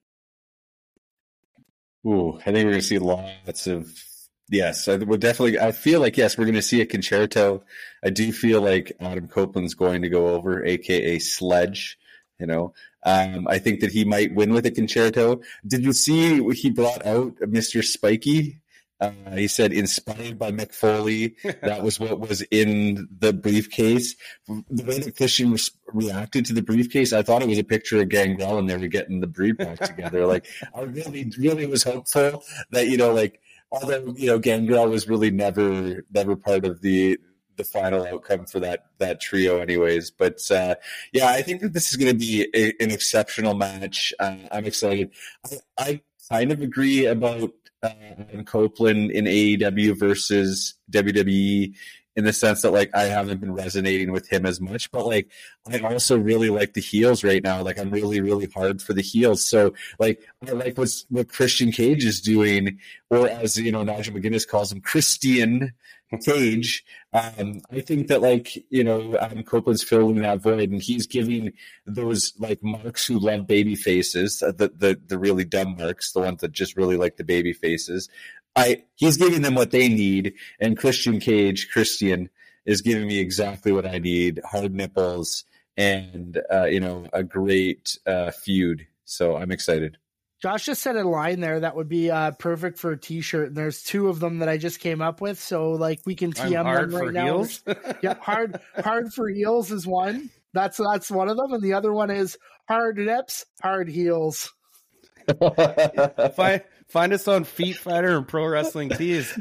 B: Ooh, I think we're going to see lots of, yes, I would definitely, I feel like, yes, we're going to see a concerto. I do feel like Adam Copeland's going to go over, A K A Sledge, you know. Um, I think that he might win with a concerto. Did you see he brought out Mister Spiky? Uh, he said, inspired by Mick Foley. That was what was in the briefcase. The way that Christian re- reacted to the briefcase, I thought it was a picture of Gangrel and they were getting the brief back together. Like, I really, really was hopeful that, you know, like, although, you know, Gangrel was really never, never part of the, the final outcome for that, that trio anyways. But, uh, yeah, I think that this is going to be a, an exceptional match. Uh, I'm excited. I, I kind of agree about, Uh, Copeland in A E W versus W W E in the sense that, like, I haven't been resonating with him as much, but, like, I also really like the heels right now. Like, I'm really, really hard for the heels. So, like, I like what's, what Christian Cage is doing, or as, you know, Nigel McGuinness calls him, Christian Cage. Um, I think that, like, you know, Adam Copeland's filling that void, and he's giving those, like, marks who love baby faces, the, the, the really dumb marks, the ones that just really like the baby faces. I, he's giving them what they need, and Christian Cage, Christian, is giving me exactly what I need: hard nipples and, uh, you know, a great uh, feud. So I'm excited.
A: Josh just said a line there that would be uh, perfect for a T-shirt, and there's two of them that I just came up with. So, like, we can T M them right now.
C: Heels?
A: Yeah, hard, hard for heels is one. That's that's one of them, and the other one is hard nips, hard heels.
C: Find find us on Feet Fighter and Pro Wrestling Tees.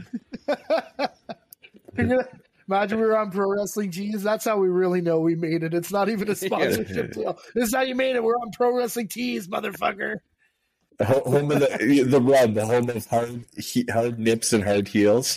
A: Imagine we were on Pro Wrestling Tees. That's how we really know we made it. It's not even a sponsorship deal. This is how you made it. We're on Pro Wrestling Tees, motherfucker.
B: Home of the the run, the home of hard hard nips and hard heels.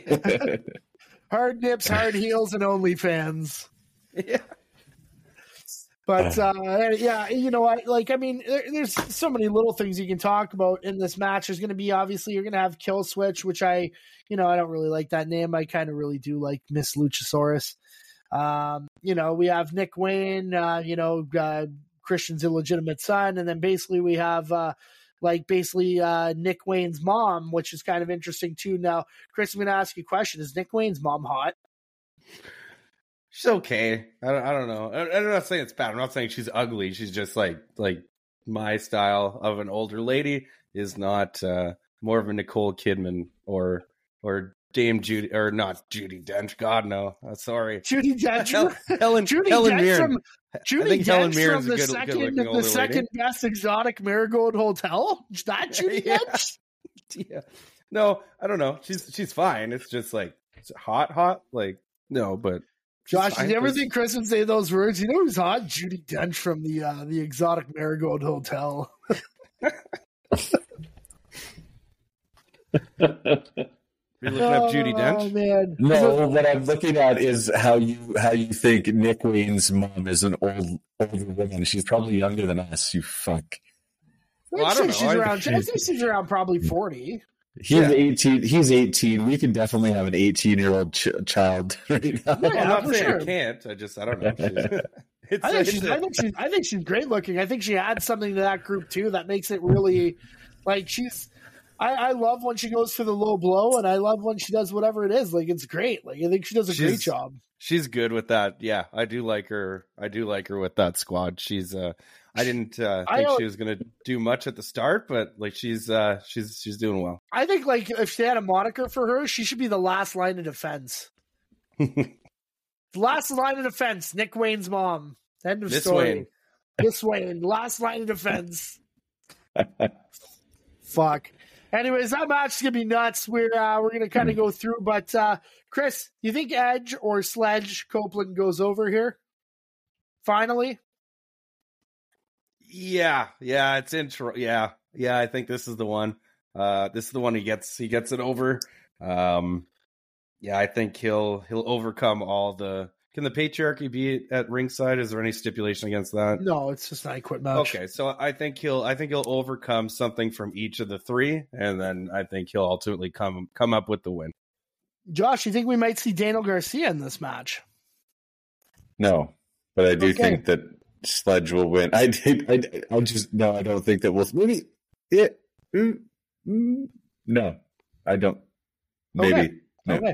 A: Hard nips, hard heels, and OnlyFans.
C: Yeah.
A: But uh, yeah, you know, I like. I mean, there, there's so many little things you can talk about in this match. There's going to be obviously you're going to have Kill Switch, which I, you know, I don't really like that name. I kind of really do like Miss Luchasaurus. Um, you know, we have Nick Wayne, uh, you know, uh, Christian's illegitimate son, and then basically we have uh, like basically uh, Nick Wayne's mom, which is kind of interesting too. Now, Chris, I'm going to ask you a question: is Nick Wayne's mom hot?
C: She's okay. I don't, I don't know. I, I'm not saying it's bad. I'm not saying she's ugly. She's just like like my style of an older lady is not uh, more of a Nicole Kidman or or Dame Judy or not Judi Dench. God no. Uh, sorry,
A: Judi Dench.
C: Hel- Helen
A: Judi
C: Helen
A: Dench
C: Mirren.
A: From, Judi
C: I think
A: Dench
C: Helen Mirren's
A: from
C: a
A: the
C: good,
A: second,
C: good
A: the
C: older
A: second
C: lady.
A: best exotic Marigold Hotel. Is that Judi
C: Yeah.
A: Dench?
C: Yeah. No, I don't know. She's she's fine. It's just like is it hot, hot. Like no, but.
A: Josh,
C: fine.
A: did you ever think Chris would say those words? You know who's hot? Judi Dench from the uh, the exotic Marigold Hotel.
C: You're looking up Judi Dench?
A: Oh man!
B: No, what I'm looking at is how you how you think Nick Wayne's mom is an old older woman. She's probably younger than us. You fuck.
C: Well, I
A: I
C: don't
A: think
C: know.
A: she's
C: I-
A: around. I think she's around probably forty.
B: He's
C: Yeah.
B: eighteen. He's eighteen. We can definitely have an eighteen-year-old ch- child right now.
A: Yeah,
C: I'm not
A: for
C: saying
A: sure.
C: I can't. I just I don't know. She's- it's,
A: I think
C: it's
A: she's.
C: a-
A: I think she's. I think she's great looking. I think she adds something to that group too that makes it really, like she's. I, I love when she goes for the low blow, and I love when she does whatever it is. Like it's great. Like I think she does a great
C: She's-
A: job.
C: She's good with that. Yeah, I do like her. I do like her with that squad. She's. uh I didn't uh,
A: I
C: think
A: don't-
C: she was going to do much at the start, but like she's uh she's she's doing well.
A: I think like if they had a moniker for her, she should be the last line of defense. The last line of defense. Nick Wayne's mom. End of
C: Miss
A: story.
C: Wayne.
A: Miss Wayne. Last line of defense. Fuck. Anyways, that match is gonna be nuts. We're uh, we're gonna kind of go through, but uh, Chris, do you think Edge or Sledge Copeland goes over here? Finally,
C: yeah, yeah, it's intro. Yeah, yeah, I think this is the one. Uh, this is the one he gets. He gets it over. Um, yeah, I think he'll he'll overcome all the. Can the patriarchy be at ringside? Is there any stipulation against that?
A: No, it's just not a quit match.
C: Okay, so I think he'll I think he'll overcome something from each of the three, and then I think he'll ultimately come come up with the win.
A: Josh, you think we might see Daniel Garcia in this match?
B: No, but I do
A: Okay.
B: think that Sledge will win. I did. I, I just no. I don't think that we'll. Maybe it. Mm, mm, no, I don't. Maybe.
A: Okay.
B: No.
A: Okay.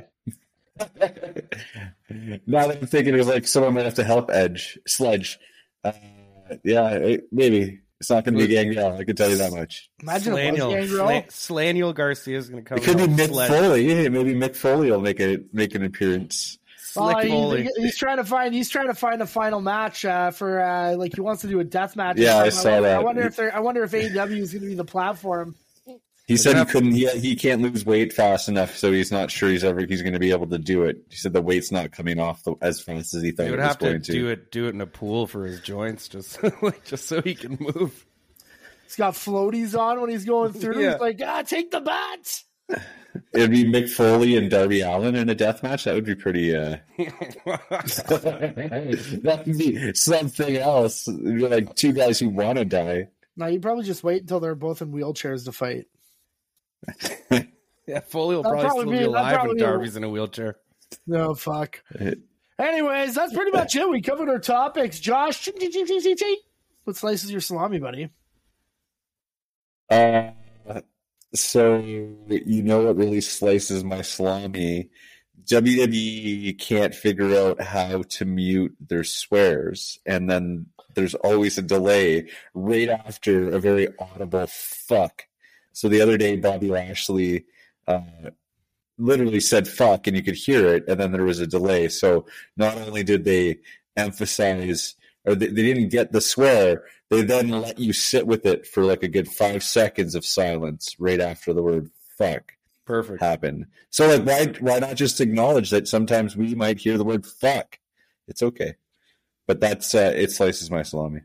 B: Now that I'm thinking of like someone might have to help Edge Sledge. Uh, yeah, it, maybe it's not going to be Gangrel. I can tell you that much.
A: Imagine it was Gangrel.
C: Slan- Slaniel Garcia is going to come.
B: It could be
C: out
B: Mick
C: Sledge.
B: Foley. Yeah, maybe Mick Foley will make a make an appearance.
C: Slick
A: Oh, he-
C: Foley.
A: he's trying to find. He's trying to find a final match uh, for uh, like he wants to do a death match.
B: Yeah, I
A: I
B: saw
A: wonder,
B: that.
A: I wonder if they're. I wonder if A E W is going to be the platform.
B: He said he
C: gonna have-
B: couldn't. He, he can't lose weight fast enough, so he's not sure he's ever he's going to be able to do it. He said the weight's not coming off the, as fast as he thought
C: He
B: it
C: would
B: was
C: have to
B: going to.
C: do it do it in a pool for his joints, just like just so he can move.
A: He's got floaties on when he's going through.
C: Yeah.
A: He's like, ah, take the bats.
B: It'd be Mick Foley and Darby Allin in a death match. That would be pretty. Uh... that would be something else. It'd be like two guys who want to die.
A: No, you probably just wait until they're both in wheelchairs to fight.
C: Yeah, Foley will
A: That'll
C: probably,
A: probably
C: still
A: be-
C: be
A: that'll
C: alive
A: probably
C: when
A: be a-
C: Darby's in a wheelchair.
A: No, fuck. Anyways, that's pretty much it. We covered our topics. Josh, what slices your salami, buddy?
B: Uh, so you know what really slices my salami? W W E can't figure out how to mute their swears, and then there's always a delay right after a very audible fuck. So the other day, Bobby Lashley uh, literally said fuck, and you could hear it, and then there was a delay. So not only did they emphasize, or they, they didn't get the swear, they then let you sit with it for like a good five seconds of silence right after the word fuck
C: Perfect.
B: happened. So like, why why not just acknowledge that sometimes we might hear the word fuck? It's okay. But that's uh, it slices my salami.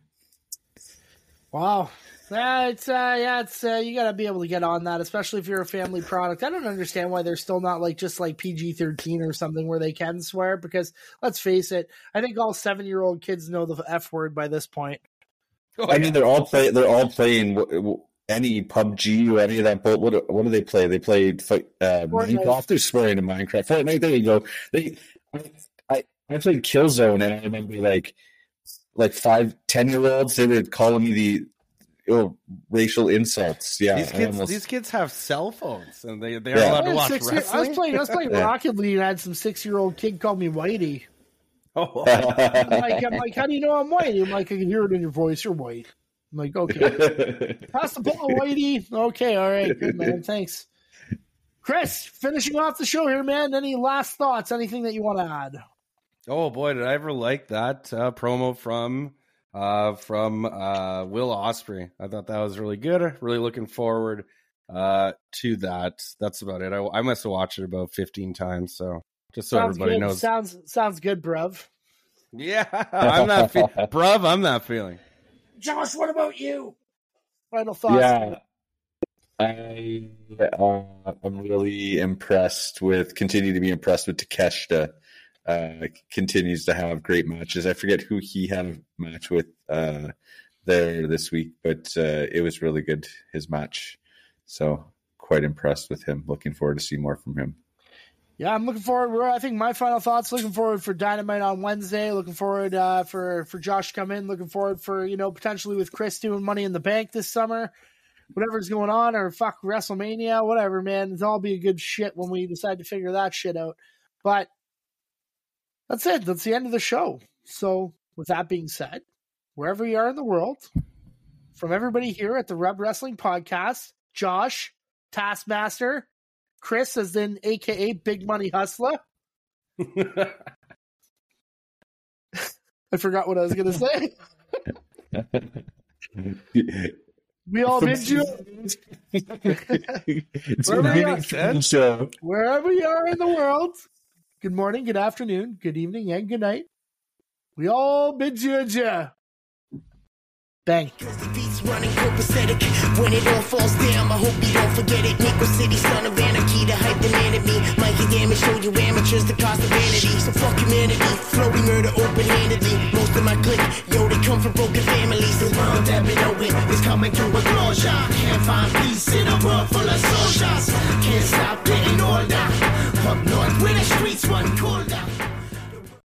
A: Wow. Yeah, it's uh, yeah, it's uh, you got to be able to get on that, especially if you're a family product. I don't understand why they're still not like just like P G thirteen or something where they can swear. Because let's face it, I think all seven year old kids know the F word by this point.
C: Oh,
B: I
C: yeah.
B: mean, they're all play. They're all playing w- w- any P U B G or any of that. But what what do they play? They play fight, uh,
A: Fortnite.
B: Minecraft. They're swearing in Minecraft. Fortnite. There you go. They. I I, I played Killzone, and I remember like like five, ten year olds. They were calling me the oh, racial insults. Yeah,
C: These
B: I
C: kids,
B: almost-
C: these kids have cell phones, and they they are
B: Yeah.
C: allowed
A: I,
C: to
A: had
C: watch
A: six year- I
C: wrestling.
A: was playing. I was playing
B: Yeah.
A: Rocket League, and I had some six year old kid call me Whitey.
C: Oh,
A: I'm like, I'm like, how do you know I'm white? I'm like, I can hear it in your voice. You're white. I'm like, okay. Pass the ball, Whitey. Okay, all right, good man. Thanks, Chris. Finishing off the show here, man. Any last thoughts? Anything that you want to add?
C: oh boy, did I ever like that uh, promo from uh, from uh, Will Ospreay? I thought that was really good. Really looking forward uh, to that. That's about it. I, I must have watched it about fifteen times, so just so
A: sounds
C: everybody
A: good.
C: knows.
A: Sounds sounds good, bruv.
C: Yeah, I'm not, fe- bruv. I'm not feeling.
A: Josh, what about you? Final thoughts.
B: Yeah, I uh, I'm really impressed with. Continue to be impressed with Takeshita. Uh, continues to have great matches. I forget who he had a match with uh, there this week, but uh, it was really good, his match. So quite impressed with him. Looking forward to see more from him.
A: Yeah, I'm looking forward. We're, I think my final thoughts. Looking forward for Dynamite on Wednesday. Looking forward uh, for for Josh to come in. Looking forward for you know potentially with Chris doing Money in the Bank this summer. Whatever's going on, or fuck WrestleMania, whatever, man. It's all be a good shit when we decide to figure that shit out. But that's it. That's the end of the show. So with that being said, wherever you are in the world, from everybody here at the Rub Wrestling Podcast, Josh, Taskmaster, Chris, as in A K A Big Money Hustler. I forgot what I was going to say. We all bid you.
B: It's
A: Wherever
B: a
A: you
B: big
A: are.
B: fan show.
A: Wherever you are in the world, good morning, good afternoon, good evening, and good night. We all bid you adieu. Bang.
D: The beats running copacetic. When it all falls down, I hope you don't forget it. Nico City, son of anarchy, the hype demanded me. Mikey damage, show you amateurs the cost of vanity. So fuck humanity, flowing murder open-handedly. Most of my clique, yo, they come from broken families. The world that been open is coming to a closure. Can't find peace in a world full of souls.